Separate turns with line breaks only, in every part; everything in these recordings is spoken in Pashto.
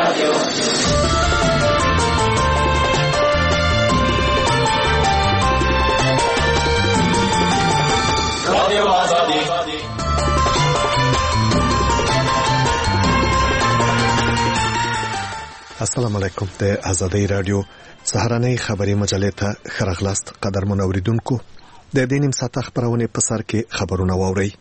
السلام علیکم. د آزادۍ رادیو سهارنۍ خبري مجلې ته خرغلاست. قدرمن اوریدونکو، د دې نیم ساعت خبرونه په سر کې خبرونه واوري.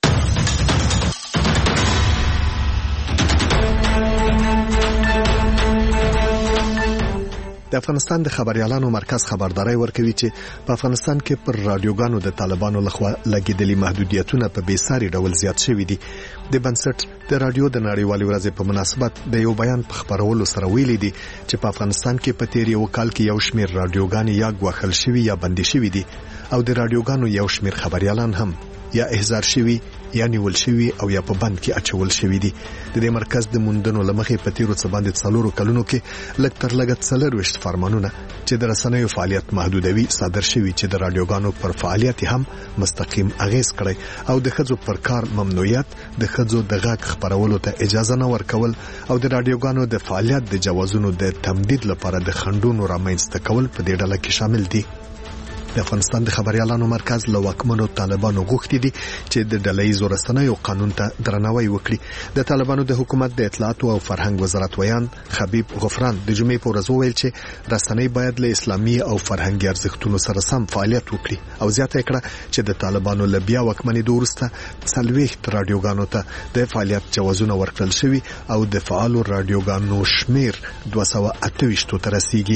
د افغانستان د خبريالانو مرکز خبرداري ورکوي چې په افغانستان کې پر رادیوګانو د طالبانو لخوا لګیدلي محدودیتونه په بیساري ډول زیات شوي دي. د بنسټ د رادیو د نړیوالې ورځې په مناسبت د یو بیان په خبرولو سره ویلي دي چې په افغانستان کې په تیر یو کال کې یو شمېر رادیوګانې یا ګواښل شوي یا بندي شوي دي او د رادیوګانو یو شمېر خبريالان هم یا احضار شوي یا نیول شوي او یا په بند کې اچول شوي دي. د دې مرکز د موندنو لمخې په تیرو څه باندې 4 کلونو کې لږ تر لږه 40 فرمانونه چې د رسنیو فعالیت محدودوي صادر شوي چې د رادیوګانو پر فعالیت هم مستقیم اغیز کړي او د ښځو پر کار ممنوعیت، د ښځو د غږ خبرولو ته اجازه نه ورکول او د رادیوګانو د فعالیت د جوازونو د تمدید لپاره د خنډونو رامنځته کول په دې ډله کې شامل دي. د افغانستان د خبريالانو مرکز له واکمنو طالبانو غوښتي دي چې د ډله‌ییزو رسنیو قانون ته درناوی وکړي. د طالبانو د حکومت د اطلاعات او فرهنګ وزارت ویان حبیب غفران د جمعې په ورځ وویل چې رسنۍ باید له اسلامي او فرهنګي ارزښتونو سره سم فعالیت وکړي او زیاته کړه چې د طالبانو له بیا واکمنۍ وروسته 40 رادیوګانو ته د فعالیت جوازونه ورکړل شوي او د فعالو رادیوګانو شمیر 228 ته رسیدي.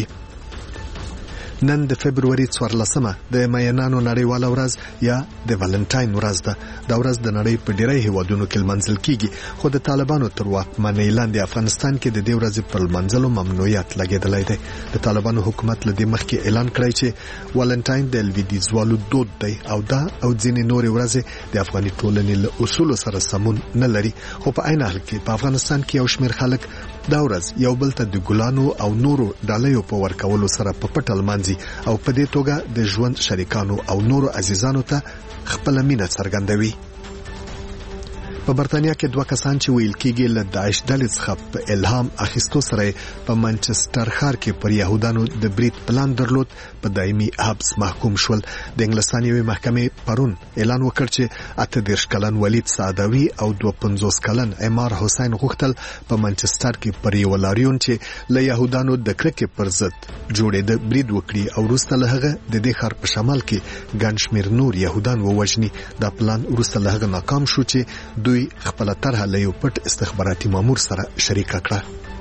نن د فبرवरी 14مه د مینانو نړیواله ورځ یا د والنټاین ورځ ده. دا ورځ د نړۍ په ډیری هیوادونو کې لمانځل کیږي، خو د طالبانو تر واکمنۍ لاندې افغانستان کې د دې ورځې پر لمانځلو ممنوعیت لګیدلی دی. د طالبانو حکومت له دې مخکې اعلان کړی چې والنټاین د لویدیځوالو دود دی او دا او ځینې نورې ورځې د افغاني ټولنې له اصولو سره سمون نه لري. خو په عین حال کې په افغانستان کې یو شمېر خلک دا ورځ یو بل ته د ګلانو او نورو ډالیو په ورکولو سره په پټه لمانځي او په دې توګه د ژوند شریکانو او نورو عزیزانو ته خپل مینه څرګندوي. په برتانیا کې 2 کسان چې ویل کېږي له داعش ډلې څخه په الهام اخیستو سره په منچستر ښار کې پر يهودانو د برید پلان درلود په دایمي حبس محکوم شول. د انګلستان یوې محکمې پرون اعلان وکړ چې 38 کلن ولید سعدوي او 52 کلن عمار حسین غوښتل په منچستر کې پر یو لاریون چې له يهودانو د کرکې پر ضد جوړېده برید وکړي او وروسته له هغه د دې ښار په شمال کې ګڼ شمېر نور يهودان ووژني. دا پلان وروسته له هغه ناکام شو چې دوی خپل طرح له یو پټ استخباراتي مامور سره شریک کړه.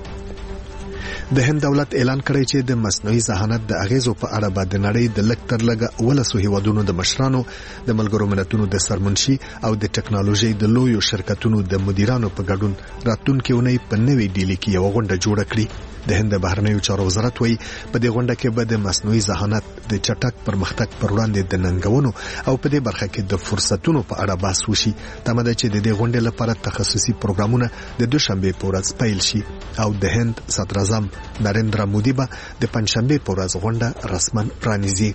د هند دولت اعلان کړی چې د مصنوعي ذهانت د اغیزو په اړه به د نړۍ د لږ تر لږه 12 هیوادونو د مشرانو، د ملګرو ملتونو د سرمنشي او د ټکنالوژي د لویو شرکتونو د مدیرانو په ګډون راتلونکي اونۍ په نوې ډیلي کې یو غونډه جوړه کړي. د هند بهرنیو چارو وزارت وایي په دې غونډه کې به د مصنوعي ذهانت د چټک پرمختګ پر وړاندې د ننګونو او په دې برخه کې د فرصتونو په اړه بحث وشي. تمه ده چې د دې غونډې لپاره تخصصي پروګرامونه د دوشنبه په ورځ پیل شي او د هند صدر اعظم نریندرا مودي به د پنځشنبه په ورځ غونډه رسما پرانیزي.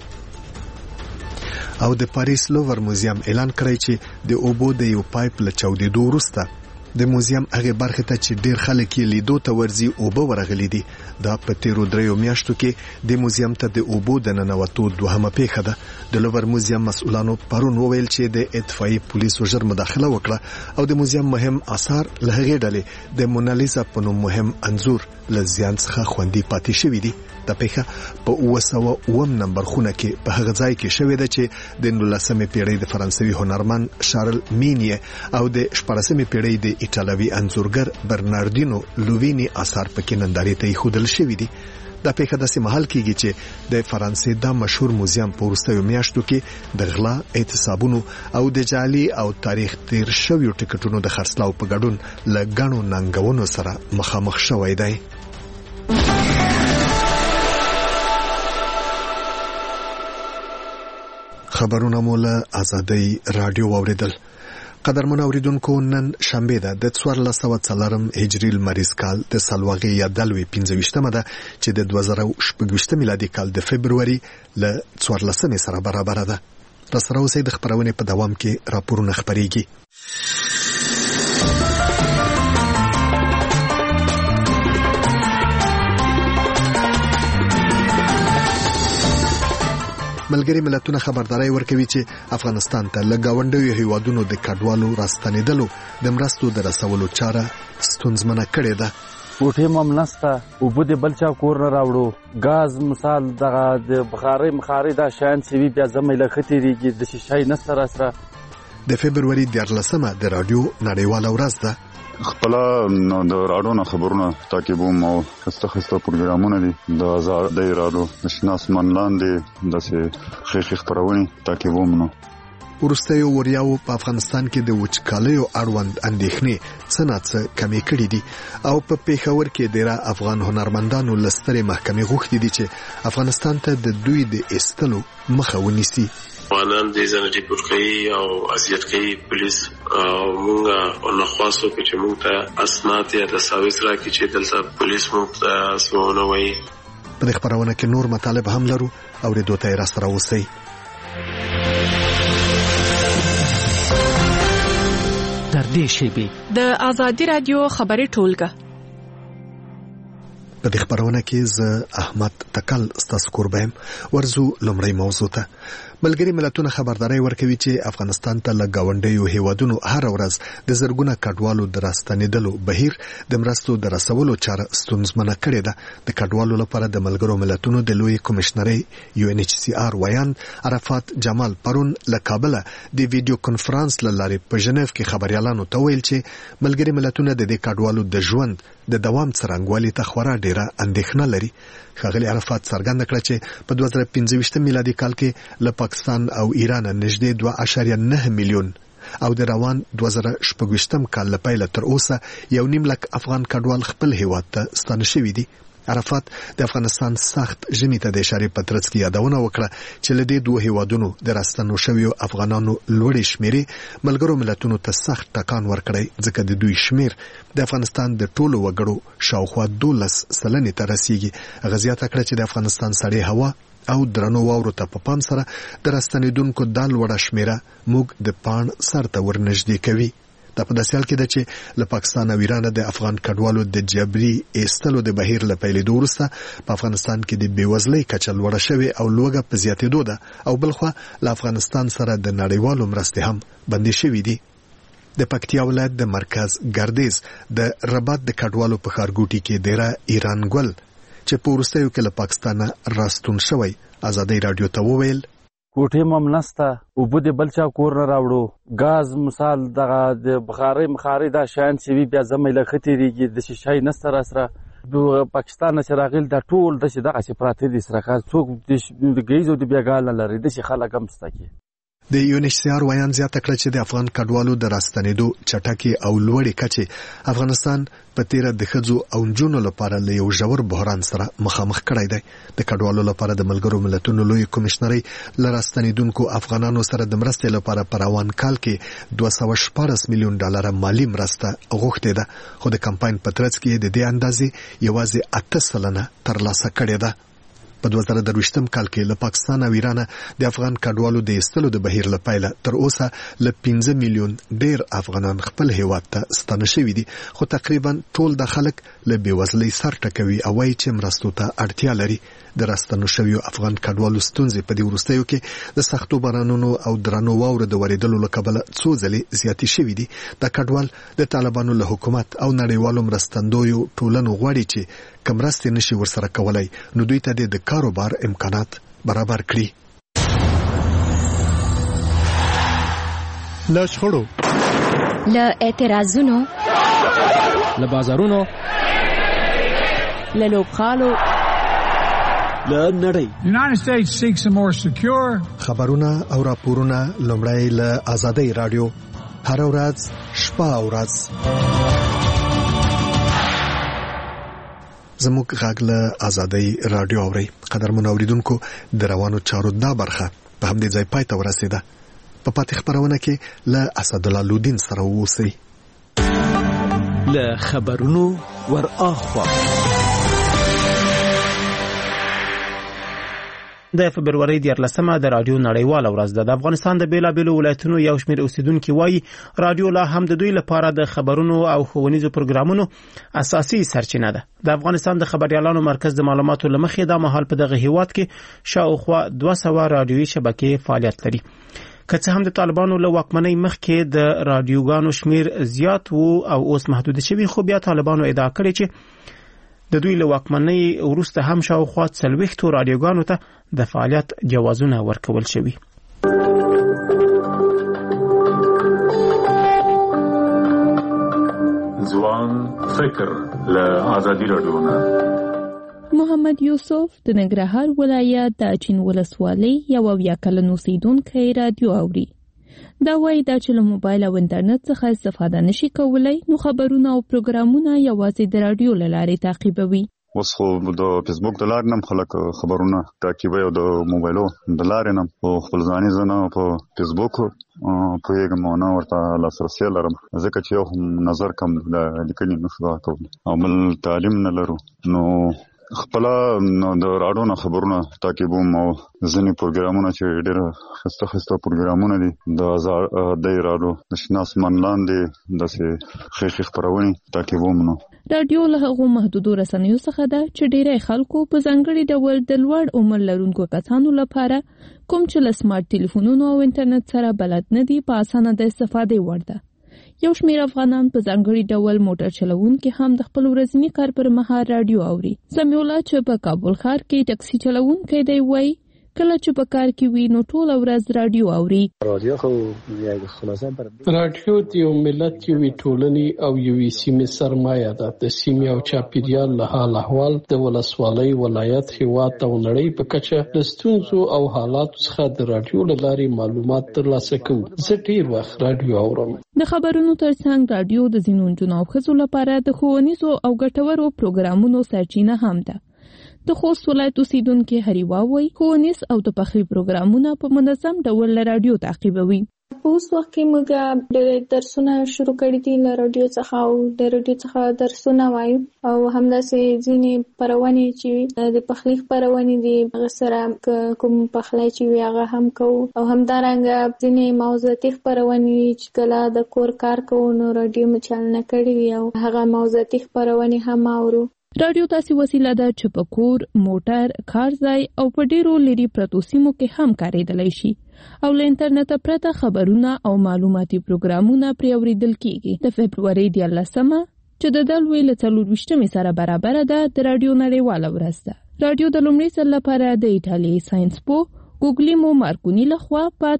او د پاریس لوور موزیم اعلان کړی چې د اوبو د یو پایپ له چاودېدو وروسته د موزیم هغه برخه ته چې ډیر خلک یې لیدو ته ورځي اوبه ورغلي دي. دا په تیرو 3 میاشتو کې د موزیم ته د اوبو د ننوتو دوهمه پیښه ده. د لوور موزیم مسؤلانو پرون وویل چې د اطفائي پولیسو ژر مداخله وکړه او د موزیم مهم آثار له هغې ډلې د مونالیزا په نوم مهم انځور له زیان څخه خوندي پاتې شوی دي. د پیښه په 909 نمبر خونه کې په هغه ځای کې شوې ده چې د 19مې پیړۍ د فرانسوي هنرمند شارل مینیه او د 14مې پیړۍ د ایټالوي انځورګر برناردینو لووینی آثار پکې نندارې ته ایښودل شوي دي. دا پیښه داسې مهال کېږي چې د فرانسې دا مشهور موزیم په وروستیو میاشتو کې د غلا، اعتصابونو او د جعلي او تاریخ تیر شویو ټکټونو د خرڅلاو په ګډون له ګڼو ننګونو سره مخامخ شوی دی. خبرونه مولا آزادۍ رادیو واوریدل. قدرمن اوریدونکو، نن شنبه ده د 1404 هجری لمریز کال د سالواغې یا دلوي 15مه ده چې د 2016 میلادي کال د فبرवरी ل 14 سره برابر ده. را سره اوسئ د خبرونې په دوام کې راپورونه خبريږي. ملګری ملتونه خبرداري ورکوي چې افغانستان ته له گاونډیو هیوادونو د کډوالو راستنیدلو د مرستو د رسولو چاره ستونزمنه کړې ده.
کوټې هم نسته، اوبه د بل چا کور نه راوړو، ګاز مثال دغه د بخارۍ دا شیان چې وي بیا زمې له ښه تېرېږي، د شیشۍ نسته راسره.
د فبروري 14 د رادیو نړیواله ورځ ده.
خپله د راډیو نه خبرونه تعقیبوم او خسته پروګرامونه دي د آزادۍ راډیو د شنه اسمان لاندې داسې ښې خپرونې تعقیبوم. نو
وروستیو وریاو په افغانستان کې د وچکالیو اړوند اندېښنې څه ناڅه کمې کړي دي او په پېښور کې ډېره افغان هنرمندانو له سترې محکمې غوښتي دي چې افغانستان ته د دوی د ایستلو مخه ونیسي.
افغانان د ځان ډیپورټ کوي او اذیت کوي پولیس، او موږ نو خاصو کې چې موږ ته اسناد یا د ساویس راکې چې دلته پولیس موږ ته سونه وایي.
په دې خبرونه کې نور مطالب هم لرو او ریډیو ته راستره اوسئ.
تر دې شیبې د آزادي رادیو خبري ټولګه.
په دې خبرونه کې زه احمد تکل ستاسو قربان ورزو لمړی موضوع ته. ملګری ملتونه خبرداري ورکوي چې افغانستان ته له گاونډیو هیوادونو هر ورځ د زرګونه کډوالو د راستنیدلو بهیر د مرستو د رسولو چاره ستونزمنه کړې ده. د کډوالو لپاره د ملګرو ملتونو د لوی کمشنري UNHCR ویان عرفات جمال پرون له کابل د ویډیو کانفرنس لارې په ژنیف کې خبريالانو ته ویل چې ملګری ملتونه د دې کډوالو د ژوند د دوام څرنګوالي ته خورا ډیره اندېښنه لري. ښاغلي عرفات څرګنده کړه چې په 2015 میلادي کال کې له پاکستان او ایران نږدې 2.9 میلیون او د روان 2016 کال لپاره تر اوسه 1.5 لک افغان کډوال خپل هیواد ته ستانه شوي دي. عرفات د افغانستان سخت ژمي ته د اشاره په ترڅ کې یادونه وکړه چې له دې دوه هیوادونو د راستنو شویو افغانانو لوړې شمیرې ملګرو ملتونو ته سخت ټکان ورکړی، ځکه د دوی شمیر د افغانستان د ټولو وګړو شاوخوا 12% ته رسیږي. غزيات کړه چې د افغانستان سړې هوا او درنو واورو ته په پام سره د راستنیدونکو د لوړه شمیره موږ د پان سر ته ورنږدې کوي. دا په داسې حال کې ده چې له پاکستان او ایران د افغان کډوالو د جبري ایستلو د بهیر له پیلېدو وروسته په افغانستان کې د بېوزلۍ کچه لوړه شوې او لوږه په زیاتېدو ده، او بلخوا له افغانستان سره د نړیوالو مرستې هم بندې شوې دي. د پکتیا ولایت د مرکز ګردیز د رباط د کډوالو په ښارګوټي کې ډېره ایران ګل چې په وروستیو کې له پاکستانه راستون شوی آزادۍ راډیو ته وویل
کوټې هم نسته، اوبه د بل چا کور نه راوړو، ګاز مثال دغه د بخارۍ دا شیان چې وي بیا زمې له ښه تېرېږي، د شیشۍ نسته راسره. پاکستان نه چې راغلي دا ټول داسې دغسې پراته دي سره، څوک د ګیز او د بیګال نه لري، داسې خلک هم شته کې.
د UNHCR ویان زیاته کړه چې د افغان کډوالو د راستنېدو چټکې او لوړې کچې افغانستان په تیره د ښځو او نجونو لپاره له یو ژور بحران سره مخامخ کړی دی. د کډوالو لپاره د ملګرو ملتونو لوی کمشنري له راستنېدونکو افغانانو سره د مرستې لپاره په روان کال کې $214 میلیون مالي مرسته غوښتې ده، خو د کمپاین په ترڅ کې د دې اندازې یوازې 8% ترلاسه کړې ده. په 2023 کال کې له پاکستان او ایران د افغان کډوالو د ایستلو د بهیر لپاره تر اوسه له 15 میلیون ډیر افغانان خپل هیواد ته ستانه شوي دي، خو تقریبا ټول د خلک له بیوزلۍ سر ټکوي او وايي چې مرستو ته اړتیا لري. د راستنو شویو افغان کډوالو ستونزې په دې وروستیو کې د سختو بارانونو او درنو واورو د ورېدلو له کبله څو ځلې زیاتې شوي دي. د کډوال د طالبانو له حکومت او نړیوالو مرستندویو ټولنو غواړي چې که مرستې نشي ورسره کولای نو دوی ته د کاروبار امکانات برابر کړي.
له شخړو،
له اعتراضونو،
له بازارونو،
له لوبغالو،
له نړۍ.
United States seeks a more secure.
خبرونه او راپورونه لومړی له آزادۍ راډیو هر ورځ شپه او ورځ. زموږ غږ له آزادۍ راډیو اوري. قدرمن اوریدونکو، د روانو چارو دا برخه په همدې ځای پای ته ورسېده. په پاتې خبرونه کې له اسدالله لودین سره اوسئ.
له خبرونو ور اخوا
د فبرवरी 14 د رادیو نړیواله ورځ ده. د افغانستان د بیلابېلو ولایتونو یو شمېر اوسیدونکو وایي رادیو لا هم د دوی لپاره د خبرونو او ښوونیزو پروګرامونو اساسي سرچینه ده. د افغانستان د خبريالانو مرکز د معلوماتو لمخې دا مهال په دغه هیواد کې شاوخوا 200 رادیوي شبکې فعالیت لري. که څه هم د طالبانو له واکمنۍ مخکې د رادیوګانو شمیر زیات وو او اوس محدود شوی، خو بیا طالبانو ادعا کړې چې د دوی له واکمنۍ وروسته هم شاوخوا 40 رادیوګانو ته د فعالیت جوازونه ورکول شوي.
ځوان فکر له آزادي رادیوونه.
محمد یوسف د ننګرهار ولایت د اچین ولسوالۍ یو 70 کلن اوسیدونکی رادیو اوري. دا وایي دا چې له موبایل او انټرنیټ څخه استفاده نشي کولای، نو خبرونه او پروګرامونه یوازې د رادیو له لارې تعقیبوي.
اوس خو د فیسبوک د لارې نم خلک خبرونه تعقیبوي او د موبایلو د لارې نم په خپل ځاني زنه په فیسبوک پوهېږم او نه ورته لاسرسی لرم، ځکه چې یو نظر کم د لیکنې نشو کولی او بل تعلیم نه لرو. نو خپل د راډیو خبرونه تعقیبوم او ځینې پروګرامونه چې ډېر خسته پروګرامونه دي د راډیو د شناس منلان دي داسې خېخي خبرونه تعقیبوم. نو
رادیو له هغو محدودو رسنیو څخه ده چې ډېری خلکو په ځانګړي ډول د لوړ عمر لرونکو کسانو لپاره کوم چې له سمارټ ټلیفونونو او انټرنیټ سره بلد نه دي په اسانه د استفادې وړ ده. یو شمېر افغانان په ځانګړي ډول موټر چلوونکي هم د خپل ورځني کار پر مهال رادیو اوري. سمیع الله چې په کابل ښار کې ټکسي چلوونکی دی وایي کله چې په کار کې وي نو ټول ورځ رادیو اوري.
رادیو خو یو خلاصه پر
رادیو د یو ملت یوې ټولنې او یوې سیمې سرمایه ده. د سیمې او چاپیریال له حال احوال د ولسوالۍ، ولایت، هیواد او نړۍ په کچه د ستونزو او حالاتو څخه د رادیو له لارې معلومات ترلاسه کوو. زه ډېر وخت رادیو اورم.
د خبرونو ترڅنګ رادیو د ځینو نجونو او ښځو لپاره د ښوونیزو او ګټورو پروګرامونو سرچینه هم ده. د خوست ولایت اوسیدونکي هریوا وایي ښوونیز او د پخلي پروګرامونه په منظم ډول له رادیو تعقیبوي.
په اوس وخت کې موږ ډېر درسونه شروع کړي دي له رادیو څخه او د رادیو څخه درسونه وایو او همداسې ځینې خپرونې چې د پخلي خپرونې دي هغه سره کوم پخلی چې وي هغه هم کوو او همدارنګه ځینې موضوعاتي خپرونې چې کله د کور کار کوو نو رادیو مو چالانه کړي وي او هغه موضوعاتي خپرونې هم اورو.
رادیو تاسې وسیله ده چې په کور، موټر، کار ځای او په ډیرو لري پرتو سیمو کې هم کارېدلی شي او له انټرنیټ پرته خبرونه او معلوماتي پروګرامونه پرې اورېدل کېږي. د فبرवरी 14 چې د دلوي له 24 سره برابر ده د رادیو نړیواله ورځ ده. رادیو د لومړي ځل لپاره د ایټالیا ساينس پو ګوګلیمو مارکونی لخوا په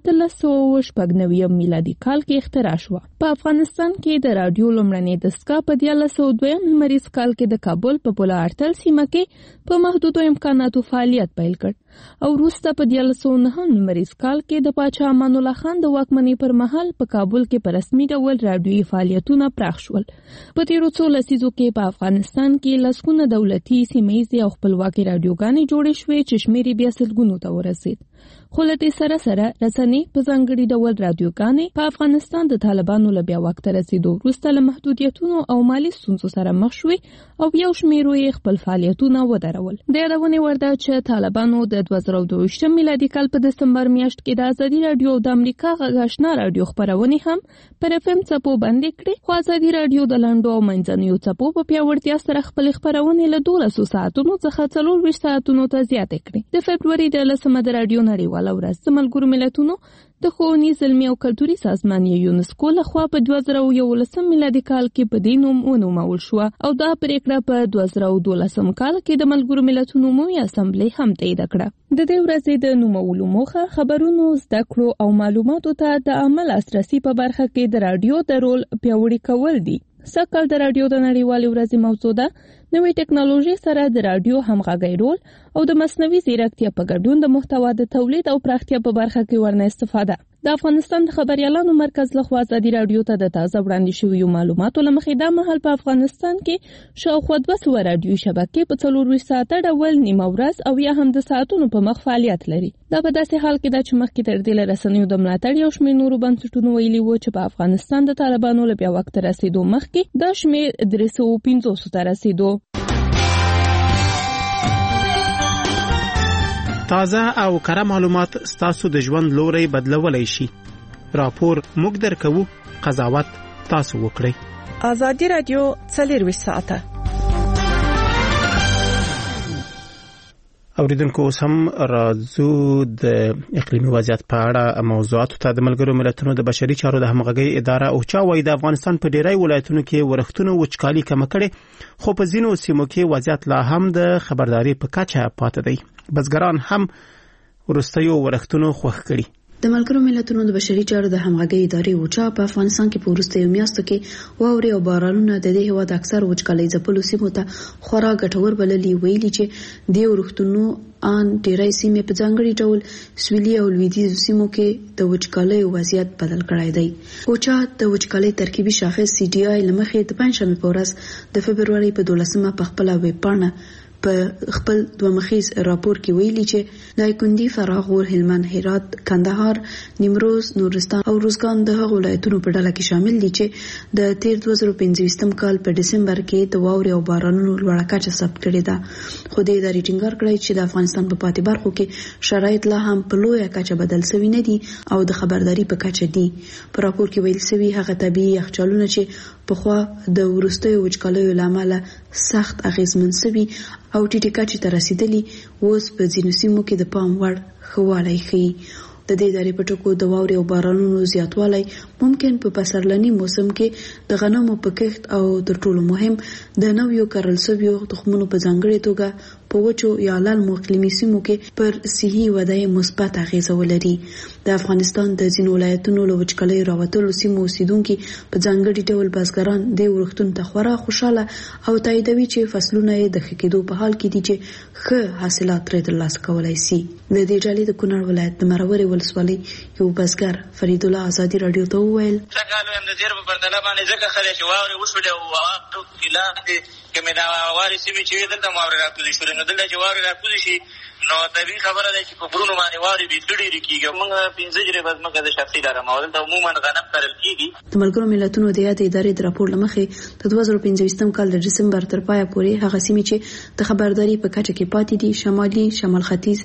1396 میلادي کال کې اختراع شو. په افغانستان کې د رادیو لومړنۍ دستګاه په 1902 نمبریز کال کې د کابل په پوله ارتل سیمه کې په محدودو امکاناتو فعالیت پیل کړ او وروسته په 1909 نمبریز کال کې د پاچا امان الله خان د واکمنۍ پر مهال په کابل کې په رسمي ډول رادیوي فعالیتونه پراخ شول. په تیرو څو لسیزو کې په افغانستان کې لسګونه دولتي، سیمه‌ییزې او خپلواکي رادیوګانې جوړې شوې چې شمېر یې بیا سلګونو ته ورسېد. خو له دې سره رسنۍ په ځانګړي ډول رادیوګانې په افغانستان د طالبانو له بیا واک ته رسېدو وروسته له محدودیتونو او مالي ستونزو سره مخ شوې او یو شمېر یې خپل فعالیتونه ودرول. د یادونې وړ ده چې طالبانو د 2022 میلادي کال په دسمبر میاشت کې د ازادي رادیو د امریکا غږ آشنا رادیو خپرونې هم پر FM څپو بندې کړې، خو ازادي رادیو د لنډو او منځنیو څپو په پیاوړتیا سره خپل خپرونې له 12 ساعتونو څخه 24 ساعتونو ته زیاتې کړې. د فبرवरी 14 د رادیو نړیواله ورځ د ملګرو ملتونو د ښوونیز، علمي او کلتوري سازمان یونسکو لخوا په 2011 میلادي کال کې په دې نوم ونومول شو او دا پریکړه په 2012 کال کې د ملګرو ملتونو عمومي اسامبلې هم تایید کړه. د دې ورځې د نومولو موخه خبرونو، زده کړو او معلوماتو ته د عمل لاسرسي په برخه کې د رادیو د رول پیاوړی کول دي. سکل د رادیو د نړیوالې ورځې موضوع ده نوې ټکنالوژي سره د رادیو همغږي رول او د مصنوعي ځیرکتیا په ګډون د محتوا د تولید او پراختیا په برخه کې ورنه استفاده. د افغانستان د خبريالانو مرکز لخوا ازادي رادیو ته د تازه وړاندې شویو معلوماتو لمخې دا مهال په افغانستان کې شاوخوا 200 رادیوي شبکې په 24 ساعته ډول نیمه ورځ او یا هم د ساعتونو په مخ فعالیت لري. دا په داسې حال کې ده چې مخکې تر دې له رسنیو د ملاتړ یو شمېر نورو بنسټونو ویلي وو چې په افغانستان د طالبانو له بیا وخت رسیدو مخکې دا شمېر 350 ته رسیدو.
تازه او کره معلومات ستاسو د ژوند لوري بدلولای شي. راپور موږ درکو، قضاوت تاسو وکړئ.
آزادی رادیو 24 ساعته.
اوریدونکو اوس هم راځو د اقلیمي وضعیت په اړه موضوعاتو ته. د ملګرو ملتونو د بشري چارو د همغږۍ اداره اوچا وايي د افغانستان په ډیری ولایتونو کې ورښتونو وچکالي کم کړي، خو په ځینو سیمو کې وضعیت لا هم د خبرداري په کچه پاتې دی. بزګران هم ورستیو ورښتونو خوښ کړي.
د ملګرو ملتونو د بشري چارو د همغږۍ ادارې اوچا په افغانستان کې په وروستیو میاشتو کې واورې او بارانونه د دې هېواد اکثر وچکالۍ ځپلو سیمو ته خورا ګټور بللي، ویلي چې د ورښتونو ان ډیری سیمې په ځانګړي ډول سویلي او لویدیځو سیمو کې د وچکالۍ وضعیت بدل کړی دی. اوچا د وچکالۍ ترکیبي شاخص CDI لمخې د پنځشنبه په ورځ د فبرवरी په 12 په خپل ویب پاڼه په خپل دومخیز راپور کې ویلي چې دایکندي، فراه، غور، هلمند، هرات، کندهار، نیمروز، نورستان او روزګان د هغو ولایتونو په ډله کې شامل دي چې د تیر 2015 کال په دسمبر کې د واورې او بارانونو لوړه کچه ثبت کړې ده. خو د ادارې ټینګار کړی چې د افغانستان په پاتې برخو کې شرایط لا هم په لویه کچه بدل شوي نه دي او د خبرداري په کچه دي. په راپور کې ویل شوي هغه طبيعي یخچالونه چې پخوا د وروستیو وچکالیو له امله سخت اغیزمن شوي او ټیټه کچه ته رسیدلی، اوس په ځینو سیمو کې د پام وړ ښه والی ښیي. د دې ادارې په ټکو د واورې او بارانونو زیاتوالی ممکن په پسرلني موسم کې د غنمو په کښت او تر ټولو مهم د نویو کرل شویو تخمونو په ځانګړې توګه په وچو یا للمو اقلیمي سیمو کې پر صحي ودې مثبت اغیزه ولري. د افغانستان د ځینو ولایتونو له وچکالۍ راوتلو سیمو اوسیدونکي په ځانګړي ډول بزګران د ورښتون ته خورا خوشاله او تاییدوي چې فصلونه یې د ښه کېدو په حال کې دي چې ښه حاصلات ترې ترلاسه کولی شي. د دې ډلې د کونړ ولایت د مرورې ولسوالۍ یو بزګر فرید الله ازادي رادیو ته وویل:
څنګه هم د تیر په پرتله باندې ځکه خلک چې واورې وشولې او واورو کلاندې کمه دا واورې سیمې چې دلته واورې راکوزي شولې، نو دلته چې واورې راکوزي شي نو طبیعي خبره ده چې په غرونو باندې واورې ډېرې کېږي. موږ 15 جریبه ځمکه د شخصي لرم او دلته عموما غنم کرل کېږي.
د ملګرو ملتونو د یادې ادارې د راپور له مخې د 2015 کال د دسمبر تر پایه پورې هغه سیمې چې د خبرداري په کچه کې پاتې دي شمالي، شمال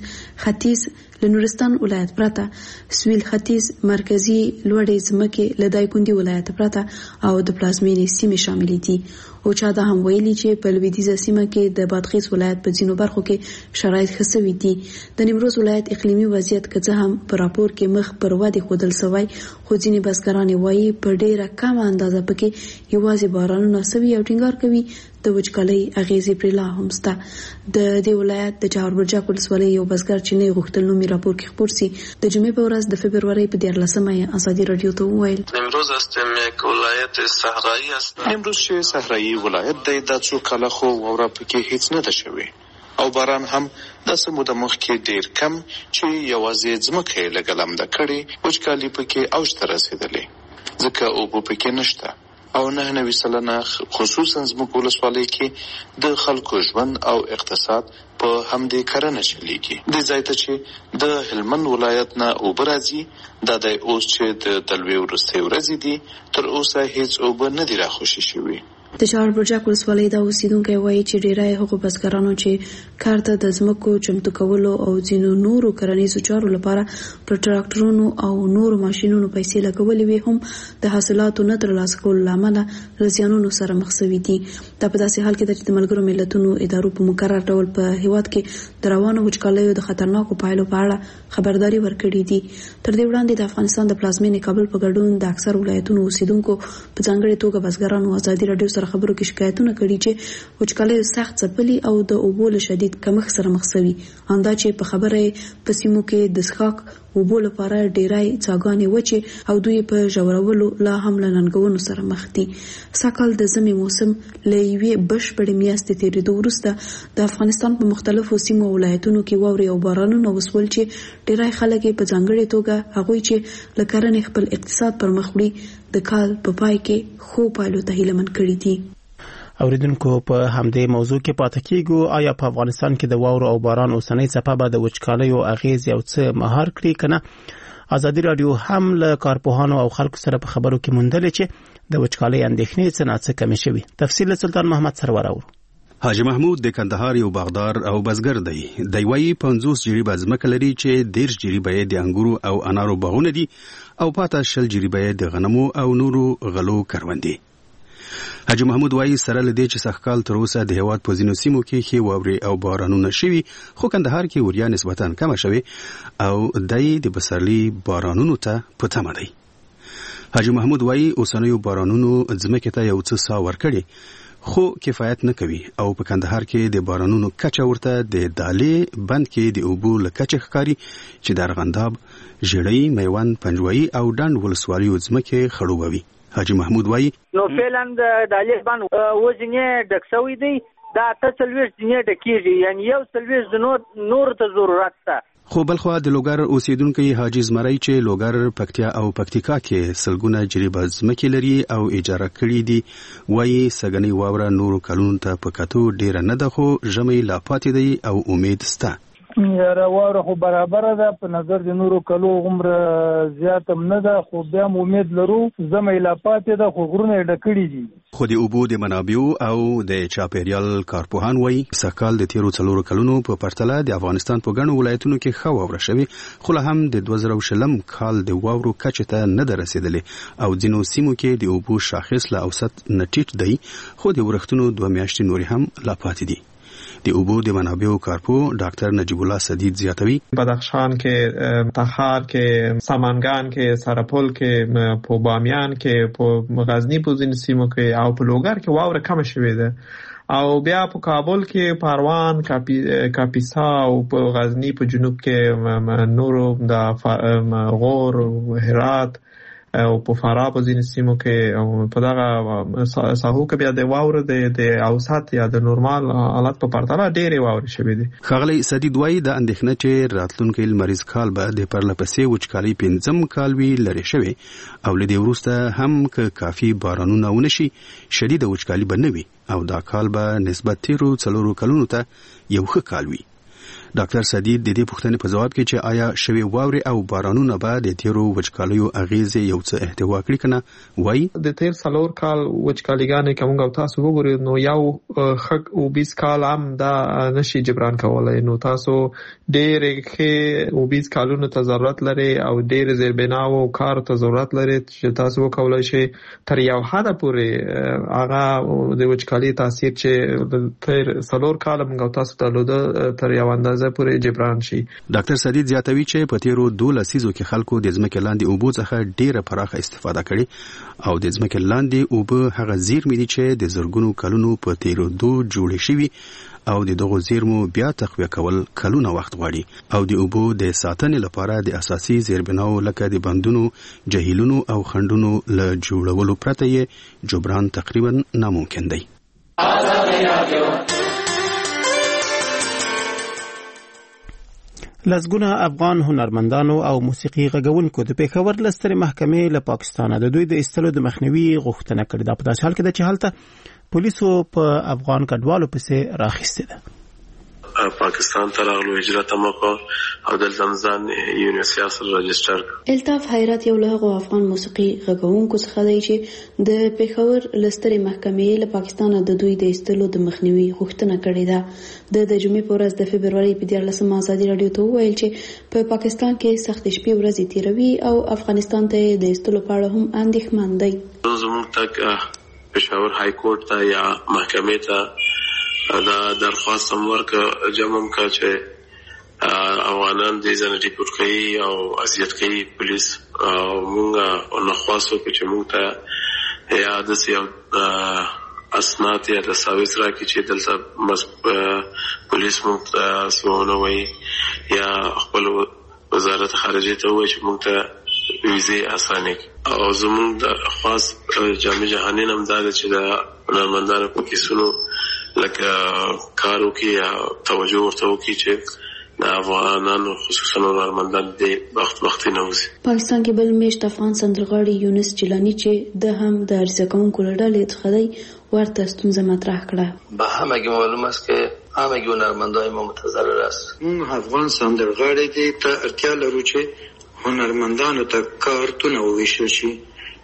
ختیځ، له نورستان ولایت پرته، سویل ختیځ، مرکزي لوړې ځمکې له دایکندي ولایت پرته او د پلازمینې سیمې شامل دي. او چا دا هم ویلي چې په لویدیځه سیمه کې د بادغیس ولایت په ځینو برخو کې شرایط ښه شوي دي. د نیمروز ولایت اقلیمي وضعیت که څه هم په راپور کې مخ پر ودې ښودل شوی، خو ځینې بزګران وایي په ډیره کمه اندازه پکې یوازې بارانونه شوي او ټینګار کوي د وچکالۍ اغیزې پرې لا هم شته. د دې ولایت د چهاربرجک ولسوالۍ یو بزګر چې نه غوښتل نومي راپور کې خپور شي د جمعې په ورځ د فبرवरी په 14 ازادي رادیو ته وویل:
نیمروز هستم، یک ولایت صحرایی است.
نیمروز چې صحرایی ولایت دی، د څو کاله خو واوره پکې هیڅ نه ده شوې او باران هم داسې موده مخکې ډیر کم چې یوازې ځمکه یې لږه لمده کړې، وچکالي پکې اوج ته رسېدلې ځکه اوبه پکې نشته او 99% خصوصا زموږ ولسوالۍ کې د خلکو ژوند او اقتصاد په همدې کرنه چلیږي. د ځای ته چې د هلمند ولایت نه اوبه راځي، دا د اوس چې د دلوي ورستۍ ورځې دي تر اوسه هیڅ اوبه نه دي راخوشي شوي.
د چهاربرجک ولسوالۍ د اوسیدونکو وایي چې ډیری هغو بزګرانو چې کار ته د ځمکو چمتو کولو او ځینو نورو کرنیزو چارو لپاره پر ټراکټرونو او نورو ماشینونو پیسې لګولې وي هم د حاصلاتو نه ترلاسه کولو له امله له زیانونو سره مخ شوي دي. دا په داسې حال کې ده چې د ملګرو ملتونو ادارو په مقرر ډول په هیواد کې د روانو وچکالیو د خطرناکو پایلو په اړه خبرداري ورکړې دي. تر دې وړاندې د افغانستان د پلازمینې کابل په ګډون د اکثر ولایتونو اوسیدونکو په ځانګړي توګه بزګرانو ازادي رادیو سره خبرو کې شکایتونه کړي چې وچکالۍ سخت ځپلي او د اوبو له شدید کمښت سره مخ شوي. همدا چې په خبره په سیمو کې د څښاک اوبو لپاره ډیری څاګانې وچې او دوی په ژورولو لا هم له ننګونو سره مخ دي. سږکال د ژمي موسم له یوې بشپړې میاشتې تېرېدو وروسته د افغانستان په مختلفو سیمو او ولایتونو کې واورې او بارانونه وسول چې ډیری خلک په ځانګړې توګه هغوی چې له کرنې خپل اقتصاد پر مخ وړي د کال په پای کې خو پایلو ته هیله من کړي دي.
اوریدونکو په همدې موضوع کې پاتې کیږو. آیا په افغانستان کې د واورو او باران اوسنۍ څپه به د وچکالیو اغیز یو څه مهار کړي کنه؟ ازادي رادیو هم له کارپوهانو او خلکو سره په خبرو کې موندل چې د وچکالۍ اندېښنې څه نه څه کمې شوي. تفصیل سلطان محمد سرور اورو.
حاجی محمود د کندهار یو باغدار او بزګر دی. د وی 50 جریبه ځمکه لري چې 10 جریبه د انګورو او انارو باغونه دي او پاته 10 جریبه د غنمو او نورو غلو کروندې. حاجی محمود وایي سره لدې چې سخکال تر اوسه د هیواد په ځینو سیمو کې ښې واورې او بارانونه شوي، خو کندهار کې وریا نسبتا کمه شوې او دای د بسرلي بارانونو ته په تمه دی. حاجی محمود وایي اوسنیو بارانونو ځمکې ته یو څه سا ورکړي خو کفایت نه کوي او په کندهار کې د بارانونو کچه ورته د دالې بند کې د اوبو له کچې ښکاري چې د ارغنداب، ژړۍ، میوند، پنجوایي او ډنډ ولسوالیو ځمکې خړوبوي. حاجی محمود وایي
نو فعلا د دالې بند وزنې ډک شوی دی، دا 43 ځنې ډکیږي، یعنی یو 40 نور ته ضرورت ده.
خو بلخوا د لوګر اوسیدونکو حاجی زمری چې لوګر، پکتیا او پکتیکا کې سلګونه جریبه ځمکې لري او اجاره کړي دي، وایي سګنی واوره نورو کلونو ته په کتو ډیره نه ده، خو ژمی لا پاتې دی او امید سته.
یاره واوره خو برابر ده، په نظر د نورو کلو عمره زیات هم نه ده، خو بیا امید لرو ژمی لا پاتې ده، خو غرونه ډکړي دي.
خو د اوبو د منابعو او د چاپیریال کارپوهان وایي سږکال د تیرو 4 کلونو په پرتله د افغانستان په ګڼو ولایتونو کې ښه واوره شوې، خو لا هم د 2020 کال د واورو کچې ته نه ده رسېدلې او ځینو سیمو کې د اوبو شاخص له اوسط نه ټیټ دی، خو د ورښتونو 2 میاشتې نورې هم لا پاتې دي. د اوبو د منابعو کارپو ډاکټر نجیب الله سدید زیاتوي
بدخشان کې، تخار کې، سمنګان کې، سرپل کې، په بامیان کې، په غزنی په ځینو سیمو کې او په لوګر کې واوره کم شوې ده او بیا په کابل کې، پروان، کاپیسا او په غزنی په جنوب کې نورو د غور، هرات او په فراه په ځینو سیمو کې او په دغه ساحو کې بیا د واوره د اوسط یا د نورمال حالت په پرتله ډېرې واورې شوې دي.
ښاغلی سدید وایي د اندېښنه چې راتلونکی لمریز کال به د پرلهپسې وچکالۍ 5م کال وي لرې شوی او له دې وروسته هم که کافي بارانونه ونه شي شدیده وچکالي به نه وي او دا کال به نسبت تیرو 4 کلونو ته یو ښه کال وي. ډاکټر سدید د دې پوښتنې په ځواب کې چې آیا شوی واورې او بارانونه به د تیرو وچکالیو اغیزې یو څه احتوا کړي کنه، وایي
د تیر 4 کال وچکالیګانې کوم او تاسو وګورئ نو یو خک او 20 کال هم دا نشي جبران کولای، نو تاسو ډېر کې او 20 کالونو ته ضرورت لري او ډېر زیربناو او کار ته ضرورت لري چې تاسو وکولای شئ تر یو حد پورې هغه د وچکالي تاثیر چې تیر 4 کال موږ تاسو ته لوده تر یو اندازه پورې جبران شي.
ډاکټر سدید زیاتوي چې په تیرو 2 لسیزو کې خلکو د ځمکې لاندې اوبو څخه ډیره پراخه استفاده کړې او د ځمکې لاندې اوبه هغه زیرمې دي چې د زرګونو کلونو په تیرو 2 جوړې شوي او د دغو زیرمو بیا تقویه کول کلونه وخت غواړي او د اوبو د ساتنې لپاره د اساسي زیربناو لکه د بندونو، جهیلونو او خندونو له جوړولو پرته یې جبران تقریبا ناممکن دی.
لسګونه افغان هنرمندانو او موسیقي غږونکو د پېښور لسترې محکمې له پاکستانه د دوی د ایستلو د مخنیوي غوښتنه کړې ده، په داسې حال کې ده چې هلته پولیسو په افغان کډوالو پسې راخیستې ده.
پاکستان ته راغلو، هجرت هم وکړ او دلته ځان یونیورسيټي سره رجسټر کړ.
الطاف حیرت یو له افغان موسیقي غږونکو څخه دی چې د پېښور لسترې محکمې له پاکستانه د دوی د ایستلو د مخنیوي غوښتنه کړې ده. د جمعې په ورځ د فبرवरी په 14 ازادي رادیو ته وویل چې په پاکستان کې سخت شپې ورځې تیروي او افغانستان ته د ایستلو په اړه هم اندېښمن دی.
زموږ تک پېښور های کورټ ته یا محکمې ته دا درخواست هم ورکړه جمع کا چې افغانان د ځان ریپورت کوي او اذیت کوي پولیس او موږ نخواستو چې موږ ته یا د سیاو اسناد یا د ساویس راکې چې دلته پولیس موږ سونه وي یا خپل وزارت خارجه ته وایي چې موږ ته ویزه اسانه او زموږ د خاص جامع جهانی هم دا چې د هنرمندانو په کیسونو لکه کارو کې یا توجه ورته وکړي چې د افغانانو خصوصا هنرمندان د وخت نه وځي.
پاکستان کې بل میشت افغان سندرغاړي یونس جیلانی چې د هم د عرضه کوونکو له ډلې څخه دی ورته ستونزه مطرح کړه.
به همگی معلوم است که همگی هنرمندای ما متضرر است.
اون افغان سندرغاړي دي ته اړتیا لرو چې هنرمندانو ته کارتونه وویشل شي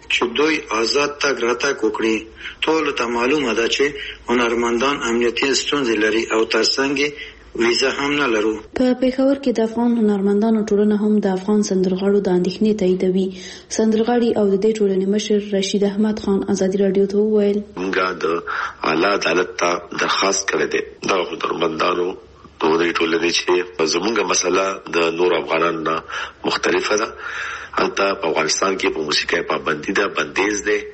چې دوی آزاد تګ راتګ وکړي. ټولو ته معلومه ده چې هنرمندان امنیتي ستونزې لري او ترڅنګ ویزه هم نه لرو.
په پیښور کې د افغان هنرمندانو ټولنه هم د افغان سندرغاړو د اندېښنې تاییدوي. سندرغاړي او د دې ټولنې مشر رشید احمد خان ازادي رادیو ته وویل
موږ د اعلی عدالت ته درخواست کړی دی د هنرمندانو د ټولنې چې زموږ مسله د نور افغانانو نه مختلفه ده. هلته په افغانستان کې په موسیقۍ پابندي ده، بندیز دی.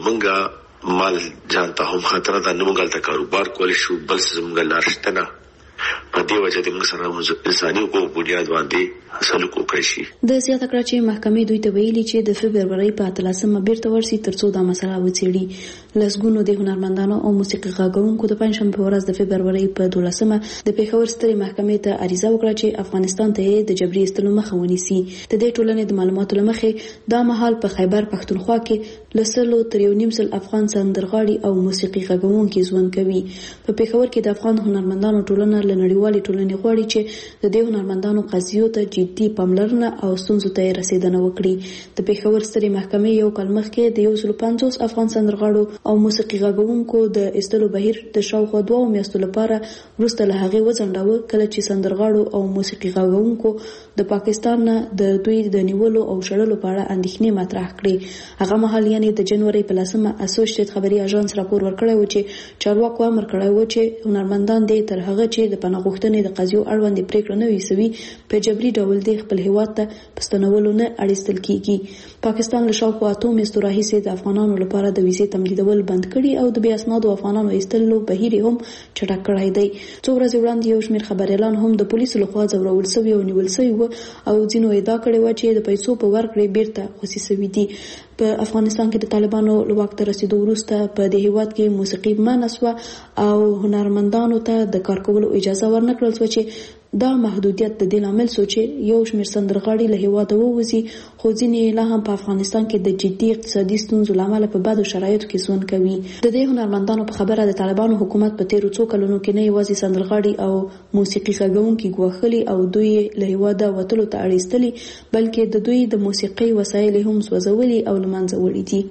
زموږ مال جان ته هم خطر ده، نه موږ هلته کاروبار کولی شو، بل زموږ لار شته نه. په دې وجه د موږ سره انساني حقوق بنیاد باندې سلوک وکړي شي.
د زیاته کړه چې محکمې دوی ته ویلي چې د فبرورۍ په 13مه بیرته ورسي ترڅو دا مسله وڅېړي. لسګونو د هنرمندانو او موسیقي غږونکو د پنځشنبه ورځ د فبرورۍ په 12مه د پیښور سترې محکمې ته عریضه وکړه چې افغانستان ته د جبري ایستلو مخه ونیسي. د دې ټولنې د معلوماتو له مخې دا مهال په خیبر پښتونخوا کې لسلو تر 1.5 افغان سندرغاړي او موسیقي غږونکي ژوند کوي. په پیښور کې د افغان هنرمندانو ټولنه له نړیوالې ټولنې غواړي چې د دې هنرمندانو قضیو ته جدي پاملرنه او ستونزو ته رسیدنه وکړي. د پیښور سترې محکمې یو کال مخکې د 150 افغان سندرغاړو او موسیقي غږونکو د ایستلو بهیر د شاوخوا 2 میاشتو لپاره وروسته له هغې وځنډاوه، کله چې سندرغاړو او موسیقي غږونکو د پاکستان نه د دوی د نیولو او شړلو په اړه اندېښنې مطرح کړې. هغه مهال یعنې د جنوري په 10مه اسوسییټ خبري اژانس راپور ورکړی و چې چارواکو امر کړی و چې هنرمندان دې تر هغه چې د پناه غوښتنې د قضیو اړوند پریکړه نه وي سوي په جبري ډول د خپل هیواد ته پستنولو نه اړیستل کیږي. پاکستان له شاوخوا 8 میاشتو راهیسې د افغانانو لپاره د ویزې تمدیدول بند کړي او د بې اسنادو افغانانو ایستلو بهیر هم چټک کړی دی. څو ورځې وړاندې یو شمېر خبریالان هم د پولیسو لخوا ځورول سوي او نیول سوي وو او ځینو ادعا کړې وه چې د پیسو په ورکړې بیرته خوسي سوي دي. په افغانستان کې د طالبانو له واک ته رسیدو وروسته په دې هیواد کې موسیقي منع شوه او هنرمندانو ته د کار کولو اجازه ورنکړل شوه چې دا محدودیت د دې لامل شو چې یو شمېر سندرغاړي له هیواده ووځي، خو ځینې لا هم په افغانستان کې د جدي اقتصادي ستونزو له امله په بدو شرایطو کې ژوند کوي. د دې هنرمندانو په خبره د طالبانو حکومت په تیرو څو کلونو کې نه یوازې سندرغاړي او موسیقي غږونکي ګواښلي او دوی له هیواده وتلو ته اړ ایستلي، بلکې د دوی د موسیقۍ وسایل هم سوځولي او له منځه وړي دي.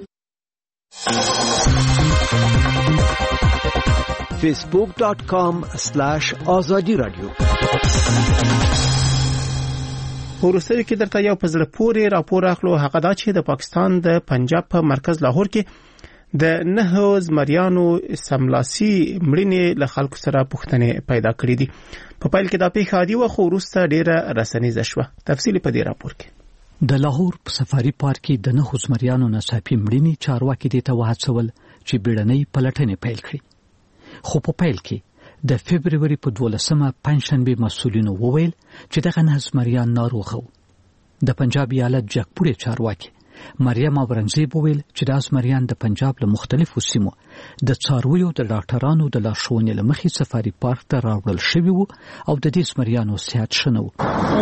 facebook.com/azadi radio.
ورسره کې درته یو پزړه پورې راپور اخلو. هغه دا چې د پاکستان د پنجاب په مرکز لاهور کې د 9 زمریانو سملاسي مړینې له خلکو سره پوښتنې پیدا کړې دي. په پیل کې دا پیښه عادي و، خو وروسته ډیره رسنیزه شوه. تفصیل په دې راپور کې.
د لاهور په سفاري پارک کې د 9 زمریانو ناڅاپي مړینې چارواکي دې ته وهڅول چې بیړنۍ پلټنې پیل کړي. خو په پیل کې د فبروري په 12مه پنځشنبه مسؤلینو وویل چې دغه 9 زمریان ناروغ وو. د پنجاب ایالت جګپوړي چارواکي مریم اورنګزیب وویل چې د زمریان د پنجاب له مختلفو سیمو د څارویو د ډاکټرانو د لارښوونې له مخې سفاري پارک ته راوړل شوي وو او د دې زمریانو صحت ښه نه و.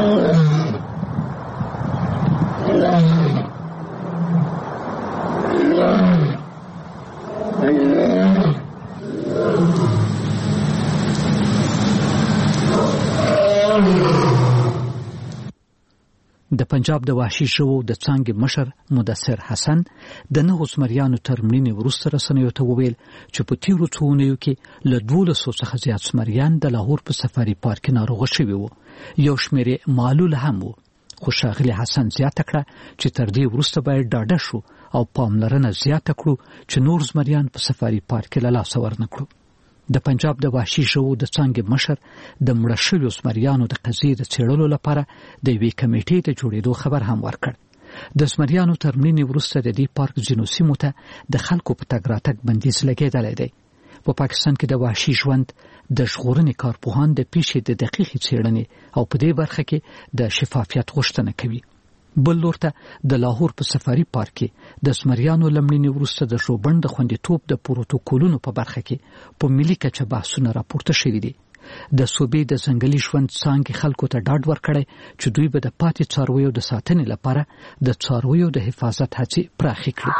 د پنجاب د وحشي ژوو د څانګې مشر مدثر حسن د 9 زمریانو تر مړینې وروسته رسنیو ته وویل چې په تیرو څو اونیو کې له 1200 څخه زیات زمریان د لاهور په سفاري پارک کې ناروغه شوي وو. یو شمېر یې معلول هم وو. خو ښاغلي حسن زیاته کړه چې تر دې وروسته باید ډاډه شو او پاملرنه زیاته کړو چې نور زمریان په سفاري پارک کې له لاسه ورنکړو. د پنجاب د وحشي ژوو د څانګې مشر د مړه شویو زمریانو د قضیې د څېړلو لپاره د یوې کمیټې د جوړېدو خبر هم ورکړ. د زمریانو تر مړینې وروسته د دې پارک ځینو سیمو ته د خلکو په تګ راتګ بندیز لګېدلی دی. په پاکستان کې د وحشي ژوند د ژغورنې کارپوهان د پیښې د دقیقې څېړنې او په دې برخه کې د شفافیت غوښتنه کوي. بل لور ته د لاهور په سفاري پارک کې د زمریانو لمړینې وروسته د ژوبڼ د خوندیتوب د پروتوکولونو په برخه کې په ملي کچه بحثونه راپورته شوي دي. د صوبې د ځنګلي ژوند څانګې خلکو ته ډاډ ورکړی چې دوی به د پاتې څارویو د ساتنې لپاره د څارویو د حفاظت هڅې پراخې کړي.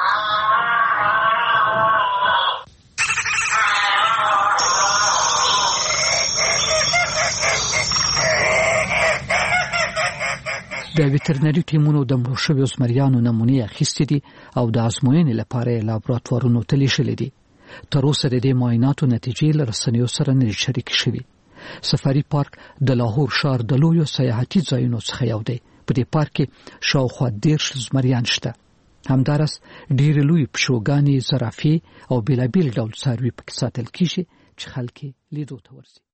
د وترنري ټیمونو د مړو شویو زمریانو نمونې اخیستې دي او د ازموینې لپاره لابراتوارونو ته لیږلې دي. تر اوسه د دې معایناتو نتیجې له رسنیو سره نه شریک شوي. سفاري پارک د لاهور ښار د لویو سیاحتي ځایونو څخه یو دی. په دې پارک کې شاوخوا 10 زمریان شته. همدارس ډېر لوی پښوګانې، زرافې او بېلابېل ډول څاروي پکې ساتل کیږي چې خلک لیدو ته ورځي.